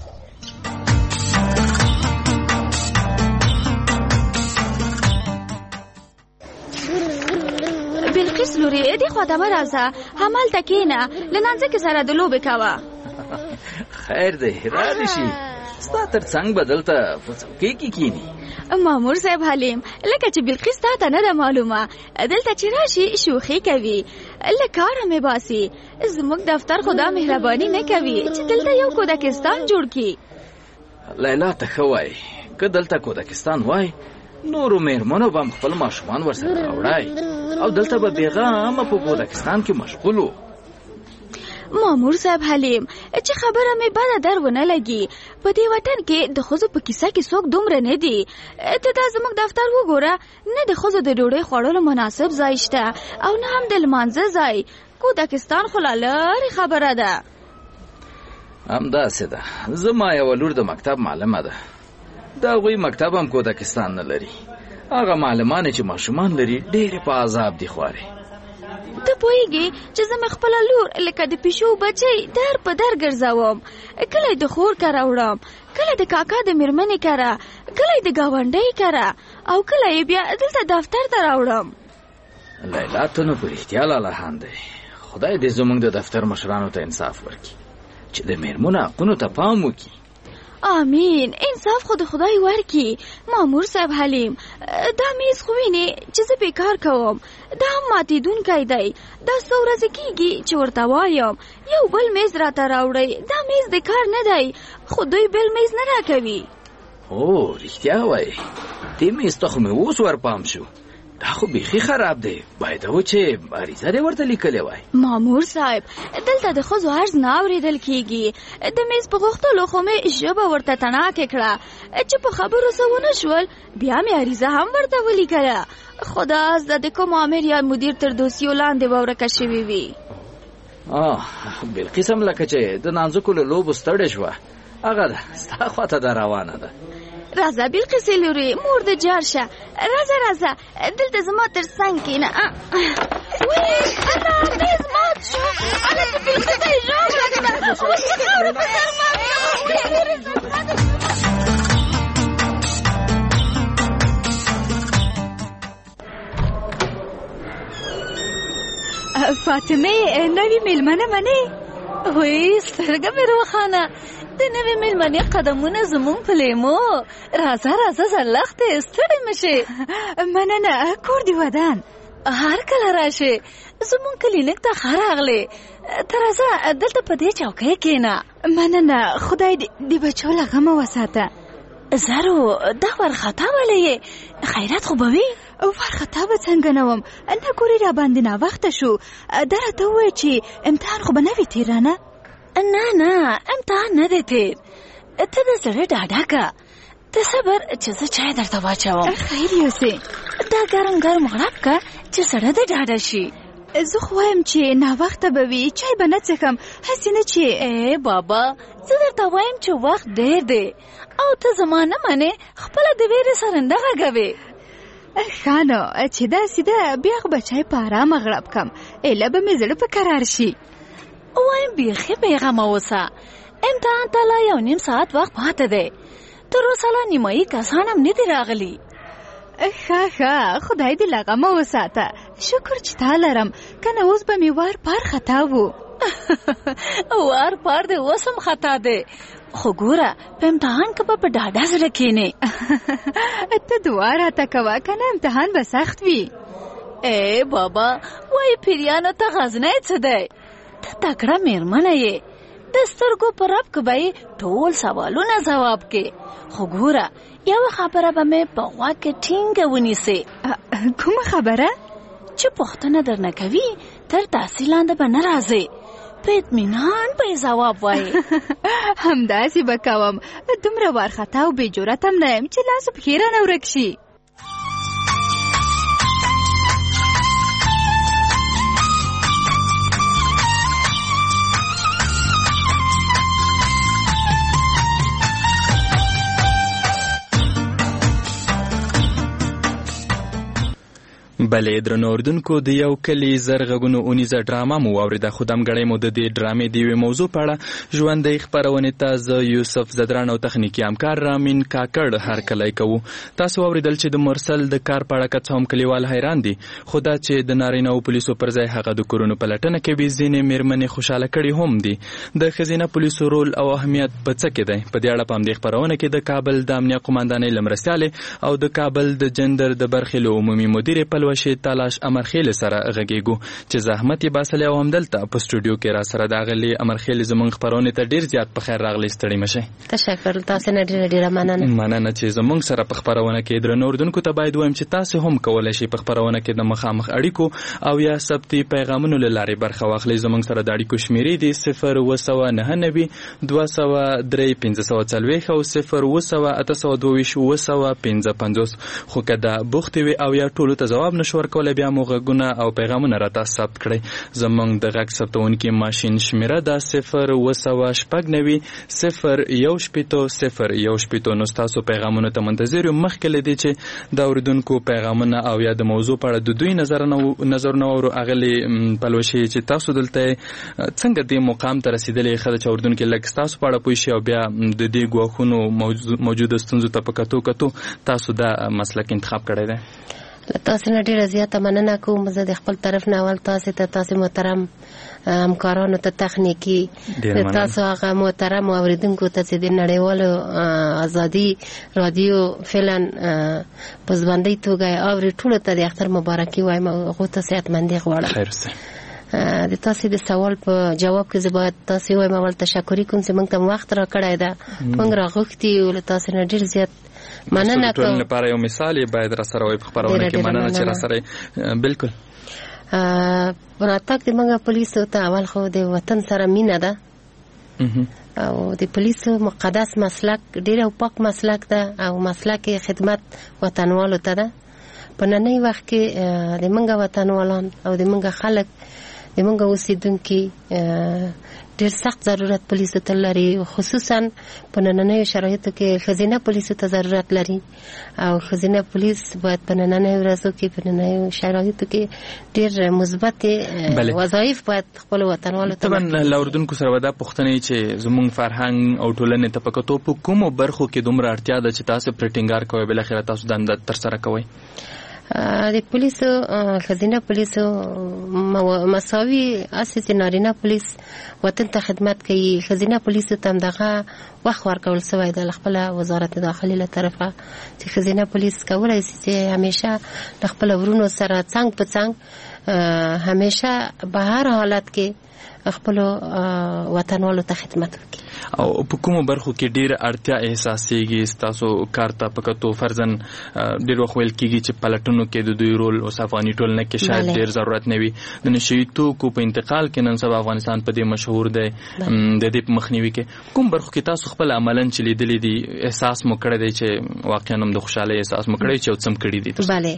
بلقیس لورې دې خواته مه راځه، همالته کښېنه، له نانځکې سره د لوبې کوه. خیر دی رادې شي، ستا تر څنګ به دلته په څوکۍ کې کښېني. مامور صاحب حلیم، لکه چې بلقیس تا ته نه ده معلومه، دلته چې راشي شوخي کوي، له کاره مې باسي. زموږ دفتر خو دا مهرباني نه کوي چې دلته یو کودکستان جوړ کړي. لیلا ته ښه وایي، که دلته کودکستان وای نورو مېرمنو به هم خپل ماشومان ورسره راوړی او دلته به بېغمه په کودکستان کې مشغول و. مامور صاحب حلیم، چې خبره مې بده در ونه لګي، په دې وطن کې د ښځو په کیسه کې څوک دومره نه دي. ته دا زموږ دفتر وګوره، نه د ښځو د ډوډۍ خوړلو مناسب ځای شته او نه هم د لمانځه ځای. کودکستان خو لا لرې خبره ده. همداسې ده. زما یوه لور د مکتب معلمه ده، د هغوی مکتب هم کودکستان نه لري. هغه معلمانې چې ماشومان لري ډېرې په عذاب دي خوارې. ته پوهېږې چې زه مې خپله لور لکه د پیشو بچی در په در ګرځوم، کله د خور کره وړم، کله د کاکا د مېرمنې کره، کله د ګاونډۍ کره او کله یې بیا دلته دفتر ته راوړم. لیلا ته نو په رښتیا لالهان دی. خدای دې زموږ د دفتر مشرانو ته انصاف ورکړي چې د مېرمنو حقونو ته پام وکړي. آمین. انصاف خو د خدای ورکړي. مامور صاحب حلیم، دا میز خو وینې چې زه بیکار کوم، دا هم ماتېدونکی دی. دا څو ورځې کېږي چې ورته وایم یو بل میز راته راوړئ، دا میز د کار نه دی، خو دوی بل میز نه راکوي. او رښتیا وایي، دې میز ته خو مې اوس ورپام شو. دا خو بیخي خراب دی، باید و چې عریضه دې ورته لیکلې وای. مامور صاحب، دلته د ښځو عرض نه اورېدل کېږي. د میز په غوښتلو خو مې ژبه ورته تڼاکې کړه چې په خبرو څه ونه شول، بیا مې عریضه هم ورته ولیکله. خدا زده د کوم امیر یا مدیر تر دوسیو لاندې به ورکه شوې وي. بلقیس هم لکه چې د نانځکو له لوبو ستړې شوه، هغه ده ستا خواته ده روانه ده. راځه بلقیسې لورې، مور د جار شه، راځه دلته زما تر څنګ کښېنه. وی انا میز مات شو، هلته بلقیسه یې ژاړه کنه، اوس د خاورې په سر مات شو. فاطمه نوې مېلمنه منې؟ وی سترګه مې روښانه، د نوې مېلمنې قدمونه زمونږ په لیمو. راځه زرلښتې، ستړې مه شې. مننه، کور دې ودان. هر کله راشې، زمونږ کلینیک ته ښه راغلې. ته راځه دلته په دې چوکۍ کښېنه. مننه، خدای د بچو له غمه وساته. زرو دا ورخطا ولې یې؟ خیرات خو به وي؟ ورخطا به څنګه نه وم، نه ګورې را باندې ناوخته شو. دا راته ووایه چې امتحان خو به نه وي تېرانه؟ نه امتحان نه دی تېر. ته د زړه ډاډه که، ته صبر چې زه چای درته واچوم. خیر یوسې، دا ګرم غړپ که چې زړه دې ډاډه شي. زه خو وایم چې ناوخته به وي، چای به نه څښم، هسې نه چې بابا زه درته وایم چې وخت ډېر دی او ته زما نه منې، خپله د ویرې سرنده غږوې. ښه نو چې داسې ده، بیا خو به چای په ارامه غړپ کم، ایله به مې زړه په قرار شي. وایم بیخي بېغمه اوسه، امتحان ته لا 1.5 ساعت وخت پاته دی، تر اوسه لا نیمایي کسان هم نه دي راغلي. ښه خدای دې له غمه وساته، شکر چې تا لرم، کنه اوس به مې وار پار خطا و. وار پار دې اوس هم خطا دی، خو ګوره په امتحان کې به په ډاډه زړه کښېنې. ته دعا راته کوه، کنه امتحان به سخت وي. بابا وایي پیریانو ته غزنی څه دی؟ ته تکړه مېرمنه یې، د سترګو په رپ کې به یې ټول سوالونه ځواب کې. خو ګوره یوه خبره به مې په غوږ کې ټینګه ونیسې. کومه خبره؟ چې پوښتنه درنه کوي تر تحصیل لاندې به نه راځې، په اطمینان به یې ځواب وایې. همداسې به کوم، دومره وارخطا او بې جرأت هم نه یم چې لاس و پښې رانه ورک شي. بلې درنو اردوونکو د یو کلي زر غږونو اونیزه ډرامه مو واورېده، خو دمګړی مو د دې ډرامې د یوې موضوع په اړه ژوندۍ خپرونې ته زه یوسف زدران او تخنیکي همکار رامین کاکړ هرکلی کوو. تاسو واورېدل چې د مرسل د کار په اړه که څه هم کلیوال حیران دي، خو دا چې د نارینه‌و پولیسو پر ځای هغه د کورونو پلټنه کوي ځینې مېرمنې خوشحاله کړي هم دي. د ښځینه پولیسو رول او اهمیت په څه کې دی؟ په دې اړه په همدې خپرونه کې د کابل د امنیه قمندانۍ له مرستیالې او د کابل د جندر د برخې له عمومي مدیر پلوشې تلاش امرخیل سره غږیږو چې زحمت یې باسلی او همدلته په سټوډیو کې را سره د اغلې امرخیل زموږ خپرونې ته ډیر زیات په خیر راغلی. ستړي مشئ. تشکر. تاسو نه ډیره مننه چې زموږ سره په خپرونه کې درنو اردوونکو ته باید وایم چې تاسو هم کولای شئ په خپرونه کې د مخامخ اړیکو او یا ثبتي پیغامونو له لارې برخه واخلئ. زموږ سره د اړیکو شمیرې دي 02992 203 540 او 0208822 خو که دا بوختې وي او یا ټولو ته جواب نشو ورکولی بیا مو غږونه او پیغامونه راته ثبت کړئ. زموږ د غږ ثبتونکي ماشین شمیره ده 02016 نو ستاسو پیغامونو ته منتظر یو. مخکې له دې چې د اورېدونکو پیغامونه او یا د موضوع په اړه د دوی نظرونه واورو، اغلې پلوشې چې تاسو دلته څنګه دې مقام ته رسېدلې ښه ده چې اورېدونکي لږ ستاسو په اړه پوه شي او بیا د دې ګواښونو موجوده ستونزو ته په کتو تاسو دا مسلک انتخاب کړی دی؟ تاسو نه ډیره زیاته مننه کوم. زه د خپل طرف نه اول تاسو محترم همکارانو ته تخنیکی تاسو هغه محترم اوریدونکو ته چې د نړیوالو ازادي رادیو فعلا په ځوانۍ توګه اوري ټول ته د اختر مبارکي وایم او هغه ته صحتمندي غواړم. خیر اوسئ. د تاسو د سوال په جواب کې زه باید تاسو وایم اول تشکر کوم چې موږ ته وخت را کړی ده. موږ راغوښتي او تاسو نه ډیر زیات مننه کوم. ټول لپاره یو مثال باید را سره وي په خبرونه کې. مننه چې را سره بالکل. راتګ د موږ پولیسو ته اول خو د وطن سره مینه ده او د پولیسو مقدس مسلک ډیر او پاک مسلک ده او مسلک خدمت وطنوالو ته ده. په نننی وخت کې د موږ وطنوالان او د موږ خلک د موږ اوسیدونکو ډیر سخت ضرورت پولیسو ته لري، خصوصا په نننیو شرایطو کې ښځینه پولیسو ته ضرورت لري او ښځینه پولیس باید په نننیو ورځو کې په نننیو شرایطو کې ډیر مثبت وظایف باید خپل وطنوالو ته طبعا له اردوونکو سره ودا پوښتنې چې زموږ فرهنګ او ټولنې ته په کتو په کومو برخو کې دومره اړتیا ده چې تاسو پر ټینګار کوئ بل اخر تاسو دنده تر سره کوئ؟ د پولیسو ښځینه پولیسو مساوي اساسي نارینه پولیس وطن ته خدمت کوي. ښځینه پولیسو ته دغه وخت ورکول شوی د خپل وزارت داخلي له طرفه چې ښځینه پولیس کولای شي چې همیشه د خپل ورونو سره څنګ په څنګ همیشه په هر حالت کې خپل وطنوالو ته خدمت وکړي. او په کومو برخو کې ډیر اړتیا احساسېږي ستاسو کار ته په کتو؟ فرضاً ډیر وخت ویل کېږي چې پلټنو کې د دوی رول اوس افغاني ټولنه کې شاید ډیر ضرورت نه وي. د نشهیي توکو په انتقال کې نن سبا افغانستان په دې مشهور دی. د دې په مخنیوي کې کوم برخو کې تاسو خپل عملاً چې لیدلې دي احساس مو کړی دی چې واقعاً هم د خوشحالۍ احساس مو کړی چې څه کړی دي؟ بله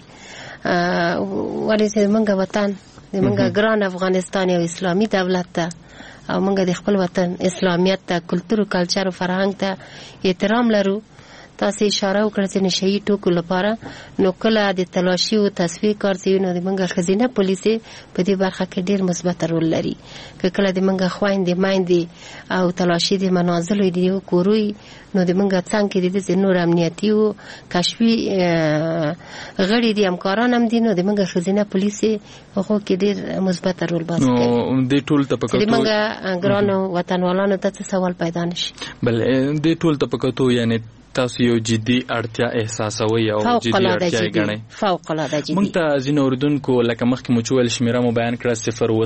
ولې چې موږ وطن د موږ ګران افغانستان یو اسلامي دولت ده او موږ د خپل وطن اسلامیت ته کلتور او کلچر او فرهنګ ته احترام لرو. تاسو اشاره وکړه چې نشهیي توکو لپاره نو کله د تلاشي او تصفیې کار چې نو د موږ ښځینه پولیسې په دې برخه کې ډیر مثبت رول لري. کله د موږ خويندې مایندې او تلاشي د منازل دی کوروي نو د موږ څنګه کې د نور امنیتي او کشفي غړي دي همکاران هم دي نو د موږ ښځینه پولیسې هغه کې ډیر مثبت رول باسي. نو د ټول ته پکې د موږ ګرانو وطنوالانو ته سوال پیدا نشي. بل د ټول ته پکې یعنی تاسو یو جدي اړتیا احساسوي او جدي اړتیا یې ګڼئ؟ فوق العاده جدي. موږ ته ځینې اردوونکو لکه مخکې مو چې ویل شمیره مو بیان کړه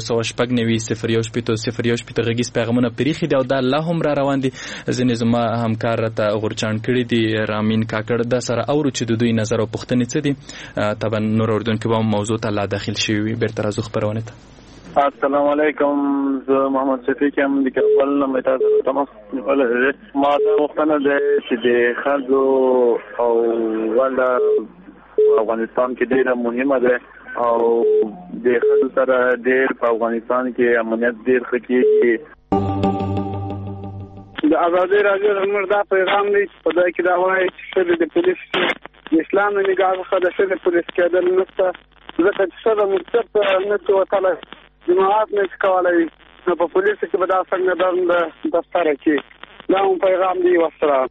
02099 غږیز پیغامونه پریښي دي او دا لا هم را روان دي. ځینې زما همکار راته غورچاڼ کړي دي رامین کاکړ دا سره اورو چې د دوی نظر او پوښتنې څه دي. طبعا نور اردوونکو به موضوع ته لا داخل شوي وي. بیرته راځو خپرونې ته. السلام علیکم. زه محمد شفیق یم د کابل نه. تاسو تمام ولې ما دا وختونه ده چې د خلکو او ولا افغانستان کې ډېر مهمه ده او د خلکو سره ډېر په افغانستان کې امنیت ډېر ښه کېږي. د ازادي راډیو زموږ دا پیغام دی په دې کې دا وایي چې د پولیس د اسلام نه نگاه څخه د پولیس کېدل نشته ځکه چې څه د مکتب نه چې وتلی جماعت نه شي کولی نو په پولیسو کې به دا څنګه دنده دفتره کې دا هم پیغام دی. والسلام.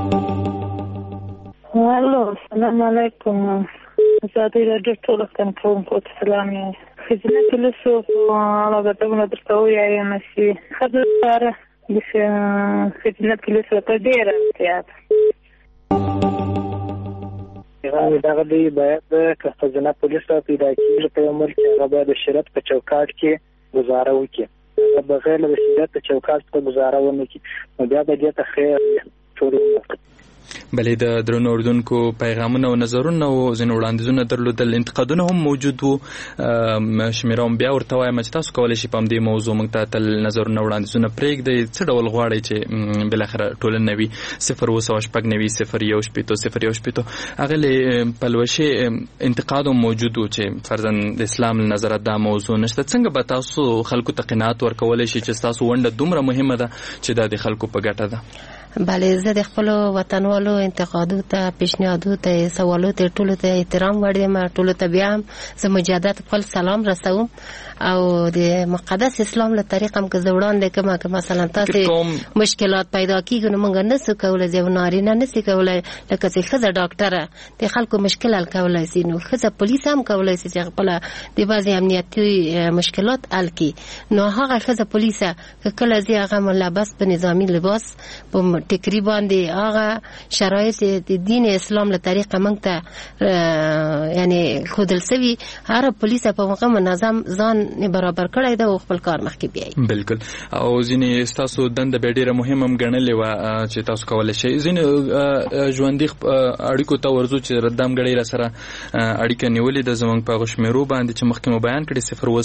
الو السلام علیکم. ازادي راډیو ټول کنټرول سلام یم. خدمت پولیسو علاوه ګټونه درته ووایم چې ښځو لپاره د خدمت پولیسو لپاره ډېره اړتیا ده. دغه دوی باید که ښځینه پولیس پیدا کېږي په یو ملک کې هغه باید د شریعت په چوکاټ کې ګزاره وکړي. بغیر له شریعت په چوکاټ څخه ګزاره ونه کړي نو بیا به دې ته خیر ټول بلې د درنو اردوونکو پیغامونه او نظرونه او ځینې وړاندیزونه درلودل، انتقادونه هم موجود وو. شمیره هم بیا ورته وایم چې تاسو کولی شئ په همدې موضوع موږ ته تل نظرونه وړاندیزونه پرېږدئ. څه ډول غواړئ چې بالاخره ټولنه وي؟ 0 اغلې پلوشې انتقاد هم موجود وو چې فرضاً د اسلام له نظره دا موضوع نشته. څنګه به تاسو خلکو ته قناعت ورکولی شئ چې ستاسو ونډه دومره مهمه ده چې دا د خلکو په ګټه ده؟ بله، زه د خپلو وطنوالو انتقادو ته، پیشنهادو ته، سوالو ته ټولو ته احترام وړم. ټولو ته بیا هم زه مجدد خپل سلام رسوم او د مقدس اسلام له طریقه هم که زه وړاندې کوم که مثلا تاسې مشکلات پیدا کېږي نو موږ نسو کولی، یو نارینه نسي کولی لکه چې ښځه ډاکټره د خلکو مشکل حل کولی سي، نو ښځه پولیس هم کولی سي چې خپله د بعضې امنیتي مشکلات حل کړي. نو هغه ښځه پولیسه که کله ځي هغه ملبس په نظامي لباس په ټکري باندې هغه شرایط د دین اسلام له طریقه موږ ته یعنی ښودل سوي، هر پولیسه په موقع منظم ځان برابر کړی ده او خپل کار مخکې بیایي. بالکل. او ځینې ستاسو دنده به ډېره مهمه هم ګڼلې وه چې تاسو کولی شئ ځینې ژوندي اړیکو ته ورځو چې ردامګړۍ را سره اړیکه نیولې ده زموږ په هغو شمېرو باندې چې مخکې مو بیان کړي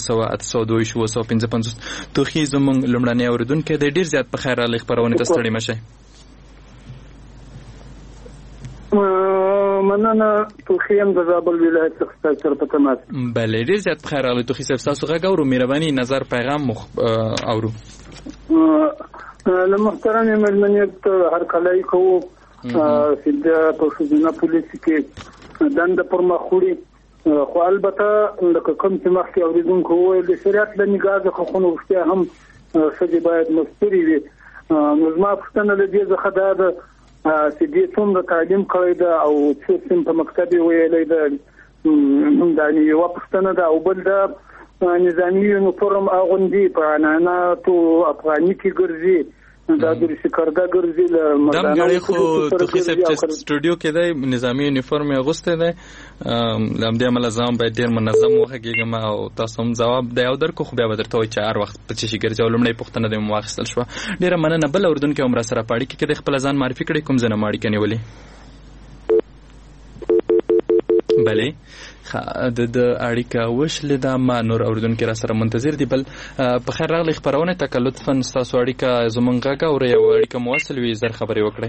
0 توخي زموږ لومړنی اورېدونکی دی. ډېر زیات په خیر راغلی خپرونې ته ستړي مه شئ. مننه. توخي هم د زابل ولایت څخه سره په تماس. بله، ډېر زیات په خیر راغلی توخي صاحب. ستاسو غږ اورو، مهرباني نظر پیغام اورو. له محترمې مېلمنې ته هرکلی کوو چې په ښځینه پولیسو کې دنده پر مخ وړي، خو البته لکه کوم چې مخکې اورېدونکو وویل د شریعت له نګاه څخه خو نو رښتیا هم ښځې باید مسترې وي. نو زما پوښتنه له دې څخه دا ده چې دې څومره تعلیم کړی ده او څو سیم په مکتب یې ویلی ده، دا یوه پوښتنه ده. او بل ده نظامي یونیفورم اغوندي، په عنعناتو افغاني کې ګرځي، دا د سکرده ګرځي. دمګړی خو توخي صاحب چې سټوډیو کې دی نظامي یونیفورم یې اغوستی دی، له همدې امله زه هم باید ډېر منظم وغږېږم او تاسو هم ځواب دی او درکو، خو بیا به درته وایي چې هر وخت په څه شي ګرځي. او لومړۍ پوښتنه دې مو واخیستل شوه. ډېره مننه. بل اورېدونکی هم راسره په اړیکه کې دی، خپله ځان معرفي کړئ، کوم ځای نه مو اړیکه نیولې؟ بلې د اړیکه وشلې ده. ما نور اورېدونکي را سره منتظر دي. بل په خیر راغلی خپرونې ته، که لطفا ستاسو اړیکه زموږ غږ اورئ او اړیکه مو وصل وي زر خبرې وکړئ.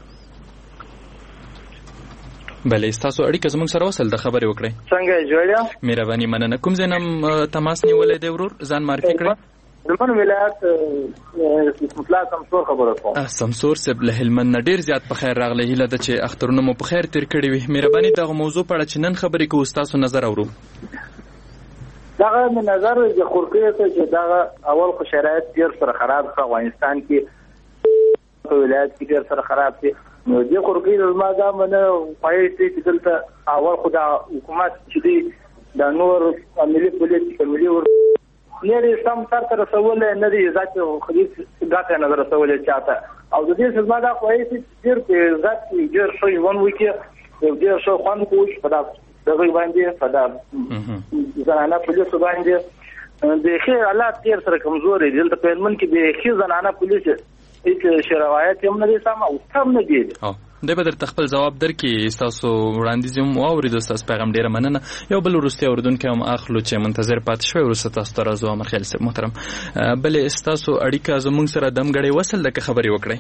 بلې ستاسو اړیکه زموږ سره وصل ده، خبرې وکړئ. څنګه یې جوړیا؟ مهرباني مننه. کوم ځای نه تماس نیولی دی ورور؟ ځان معرفي کړئ. هلمند ولایت اسمتلا سمسور خبره کوم. سمسور صاحب له هلمند نه ډېر زیات په خیر راغلی. هیله ده چې اخترونه مو په خیر تیر کړي وي. مهرباني دغه موضوع په اړه چې نن خبرې کوو ستاسو نظر اورو. دغه نظر د خورکې ته چې دغه اول خو شرایط ډېر سره خراب ښه افغانستان کې په ولایت کې ډېر سره خراب دي. نو دې خورکې زما دا منه خوښوي چې دلته اول خو د حکومت چې دی د نور ملي پولیس ملي لري سم سر ته رسول نه دی ذات خلیص ګټه نظر رسول چاته او د دې څخه دا خوښي چې ډېر ذات ډېر شوی ون وکي ډېر شو خوان کوش په دا دغه باندې په دا زنانه پولیس باندې د خیر حالات ډېر سره کمزوري دي. دلته په هلمند کې د خیر زنانه پولیس هیڅ شرایط هم نه دي سم او هم نه دي. د به درته خپل ځواب درکړي. ستاسو وړاندیز هم واورېدو، ستاسو پیغام ډېره مننه. یو بل وروستی اورېدونکی هم اخلو چې منتظر پاتې شوی، وروسته تاسو ته راځو. امرخیل صاحب محترم، بلې ستاسو اړیکه زموږ سره دمګړی وصل ده که خبرې وکړئ؟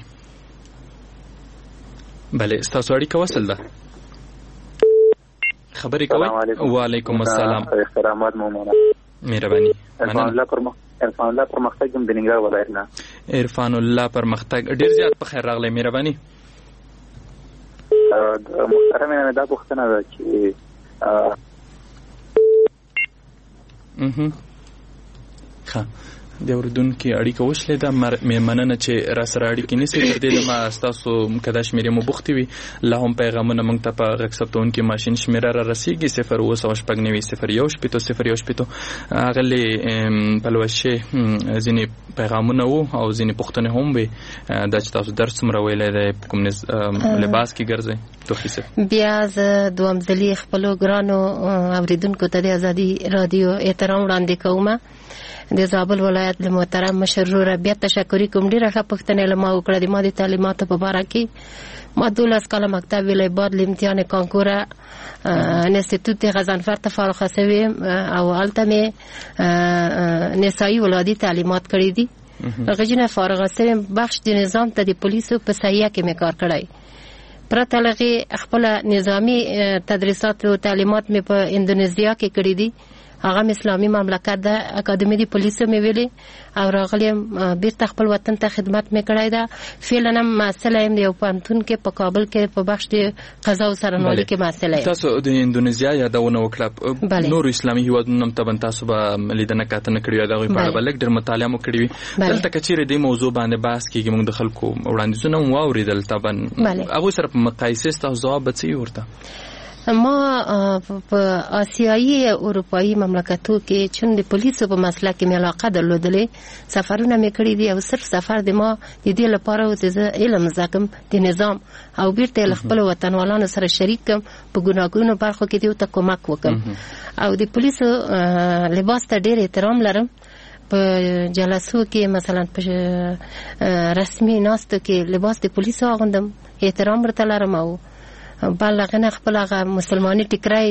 بلې ستاسو اړیکه وصل ده، خبرې کوئ؟ وعلیکم السلام. احترامات مومنه. مهرباني. عرفان الله پرمختګ د ننګرهار ولایت نه. عرفان الله پرمختګ، ډېر زیات په خیر راغلی. مهرباني. محترمه دا پوښتنه ده چې ښه د اوریدونکو اړیکه وشلې ده مننه چې را سره اړیکې نیسئ تر دې دمه ستاسو که دا شمېرې مو بوختې وي لا هم پیغامونه موږ ته په غږ ثبتونکي ماشین شمېره را رسېږي 0 اغلې پلوشې ځینې پیغامونه وو او ځینې پوښتنې هم وي دا چې تاسو درس څومره ویلی دی په کوم لباس کې ګرځئ توخي صاحب بیا زه دوهم ځلي خپلو ګرانو اوریدونکو ته د ازادي رادیو احترام وړاندې کوم د زابل ولایت له محترم مشرور بیا تشکر کوم ډیره ښه پوښتنه لمه وکړه د ما د تعلیماتو په اړه کې ما 12 کاله مکتب ویلای بعد امتحان کانکور انستیتوت غزنفر ته فارغ شوم او الته مې نسایي ولادي تعلیمات کړې دي غږنه فارغ شوم بخش د نظام ته د پولیسو په سایه کې مې کار کړی پرته لغې خپل نظامی تدریسات او تعلیمات مې په اندونیزیا کې کړې دي هغه اسلامي مملکت د اکاډمي د پولیسو مې ویلي او راغلم بیرته خپل وطن ته خدمت مې کړی ده فعلا مسله يم یو پانتون کې په کابل کې په بخش د قضا او سرنوالي کې مسله تاسو د اندونیزیا یادونه وکړه نور اسلامي هیوادونو هم تاسو به لیدنه کاتنه کړی دا غوي په اړه بلک ډېر مطالعه مو کړی وي دلته کچېره د موضوع باندې بحث کیږي موږ د خلکو وړاندیزونه واوریدل تبن هغه سره په مقایسه تاسو ځواب بچي ورته ما په آسیایي اروپایي مملکتو کې چون د پولیسو په مسله کې مې علاقه درلودلې سفرونه مې کړی دي او صرف سفر د ما د دې لپاره و چې علم زکم د نظام او بیرته خپل وطنوالانو سره شریک کم په ګناګونو برخو کې دیو ته کومک وکم او د پولیسو لباس ته ډېر احترام لرم په جلسو کې مثلا په رسمي ناستو کې لباس د پولیسو اغوندم احترام ورته لرم او بلغنه خپل هغه مسلمانۍ ټکرای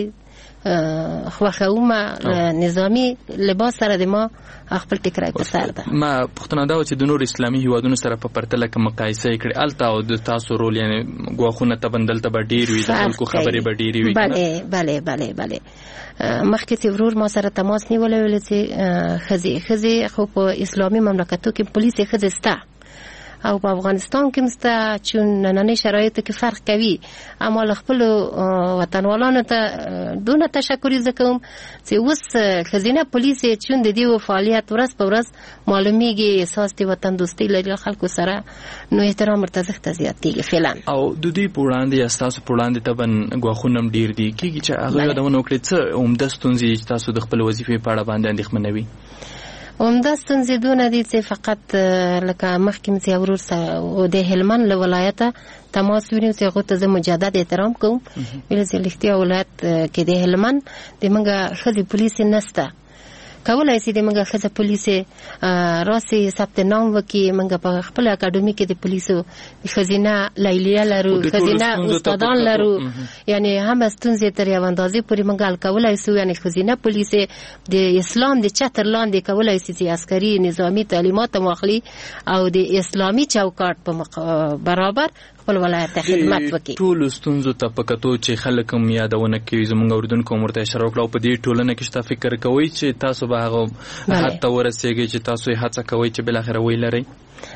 خوښوم نظامی لباس سره د ما خپل ټکرای په سر ده ما پښتنه دا چې د نور اسلامي هیوادونو سره په پرتله کې مقایسه کړي الته او د تاسو رول یعنی غواخونه ته بندل ته ډیر وي د خلکو خبرې به ډیر وي بله مخکې چې ورور ما سره تماس نیولې ول چې خزي خو په اسلامي مملکتو کې پولیس خزي ستا او په افغانستان کې مسته چون نننې شرایطو کې فرق کوي اما خپل وطنوالانو ته دونه تشکر زکوم چې اوس خزینه پولیس چون د دې فعالیت ورځ په ورځ معلومیږي احساس د وطن دوستۍ لري خلکو سره نو احترام مرتزه زیاتېږي فعلا او د دې پوړاندې اساس پوړاندې تبن غواخونم ډیر دي کیږي چې هغه یادونه وکړي چې عمده ستونزې تاسو د خپل وظیفې په اړه باندې اندېښمنه وي عمده ستونزې دونه دي چې فقط لکه مخکې مې ورور سره د هلمند له ولایته تماس ونیو چې هغه ته مجدد احترام کوم ویل چې لختیا ولایت کې د هلمند د منګه خزي پولیس نسته کولای شي د منګه خزه پولیس راسي ثبت نام وکي منګه په خپل اکاډمي کې د پولیسو خزینه لیلیه لرو خزینه استادان لرو یعنی هم ستونزې تر یو اندازې پورې منګه کولای شي یعنی خزینه پولیس د اسلام د چتر لاندې کولای شي چې عسکري نظامی تعلیمات مخالي او د اسلامي چوکاټ په برابر خپل ولایت ته خدمت وکړي ټول ستونزو ته پکاتو چې خلک هم یادونه کوي زموږ اوریدونکو مرته اشاره وکړه په دې ټولنه کې شته فکر کوي چې تاسو به هغه حتی ورسېږي چې تاسو یې هڅه کوي چې بل اخر وی لري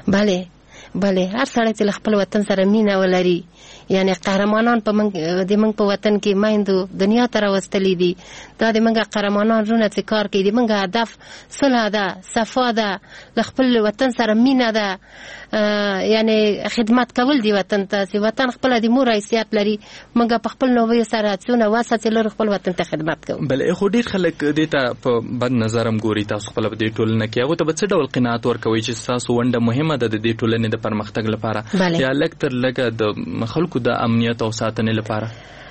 بله هر سړی چې خپل وطن سره مینه ولري یعنی قهرمانان په منګ په وطن کې مایندو دنیا ته راوستلې دي دا د منګ قهرمانان رونه چې کار کوي د منګ هدف صلح ده صفا ده خپل وطن سره مینه ده یعنی خدمت کول دی وطن ته چې وطن خپل د مور حیثیت لري منګ په خپل نوې سره څونه واسطه لري خپل وطن ته خدمت کوي بل خو ډیر خلک دې ته په بد نظرم ګوري تاسو خپل د ټولنه کې هغه ته به څه ډول قناعت ورکوي چې تاسو ونده مهمه ده د دې ټولنې د پرمختګ لپاره یا لکتر لګه د خلکو د امنیت او ساتنې لپاره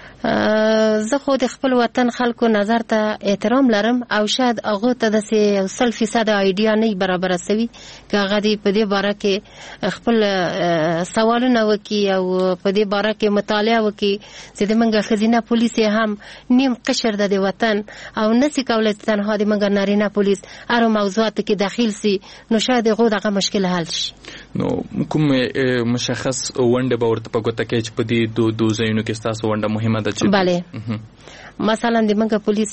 زه خو د خپل وطن خلکو نظر ته احترام لرم او شاید هغه ته د 100% ایډیا نه برابر سوي که هغه دی په دې باره کې خپل سوالونه وکي او په دې باره کې مطالعه وکي چې د منګه خزینه پولیس هم نیم قشر د وطن او نسی کولای تنها د منګه نارینه پولیس هر موضوعات کې داخل سي نو شاید هغه دغه مشکل حل شي نو کوم مشخص ونده به ورته په ګوته کې چې په دې دوه ځایونو کې تاسو ونده مهمه ده بله مثلا د منګه پولیس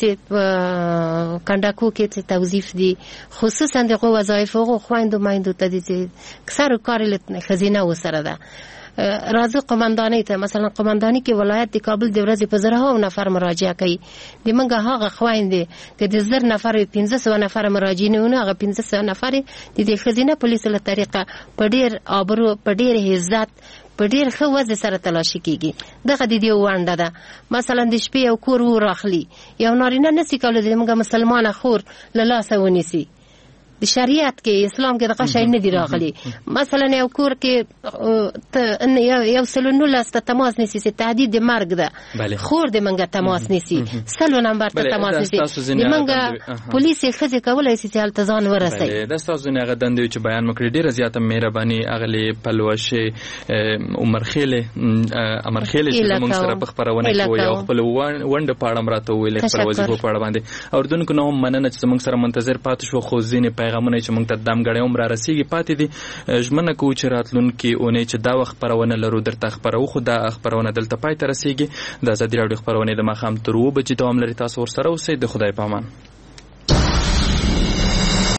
کنداکو کې چې توظیف دي خصوصا د وظایف او خويندو مایندو ته دي چې کثر کار له خزینه وسره ده راځي قومندانۍ ته، مثلا قومندانۍ کې ولایت د کابل د ورځې په زرهاو نفر مراجعه کوي. د منګه هغه خويندې چې د 1000 نفر 1500 نفر مراجعینونه، هغه 1500 نفر د دې خزینه پولیسو له طریقه په ډیر آبرو، په ډیر عزت، په ډیر ښه وضع سره تلاشي کیږي. دغه د دې ونده ده. مثلا د شپې یو کور وراخلي، یو نارینه نسی کولای د موږ مسلمانه خور له لاسه ونیسي. د شریعت کې اسلام کې دغه شی نه دی راغلی. مثلا یو کور کې یو سلونو لاسته تماس نیسی چې تهدید د مرګ ده، خور د منګه تماس نیسی، سلو نمبر ته تماس نیسی، د منګه پولیس خځه کولای شي چې التزام ورسي. د تاسو نه غدندې چې بیان مکړي ډیره زیاته مهرباني اغلی پلوشه عمرخیله چې موږ سره په خبرونه کې یو خپل وند پاړم راته ویل خپل وظیفه پاړه باندې اوردونکو نو مننه چې موږ سره منتظر پاتې شو. خو ځینې پیغامونه چې موږ ته دم غړې عمر رسیدي پاتې دي. ژمنه کوو چې راتلونکي اونۍ چې دا وخت خبرونه لرو درته خبرو، خو دا خبرونه دلته پای ته رسیږي. د ازادي راډیو خبرونه د ماښام تر 2 بجې دوام لري. تاسو ورسره اوسئ. د خدای په امان.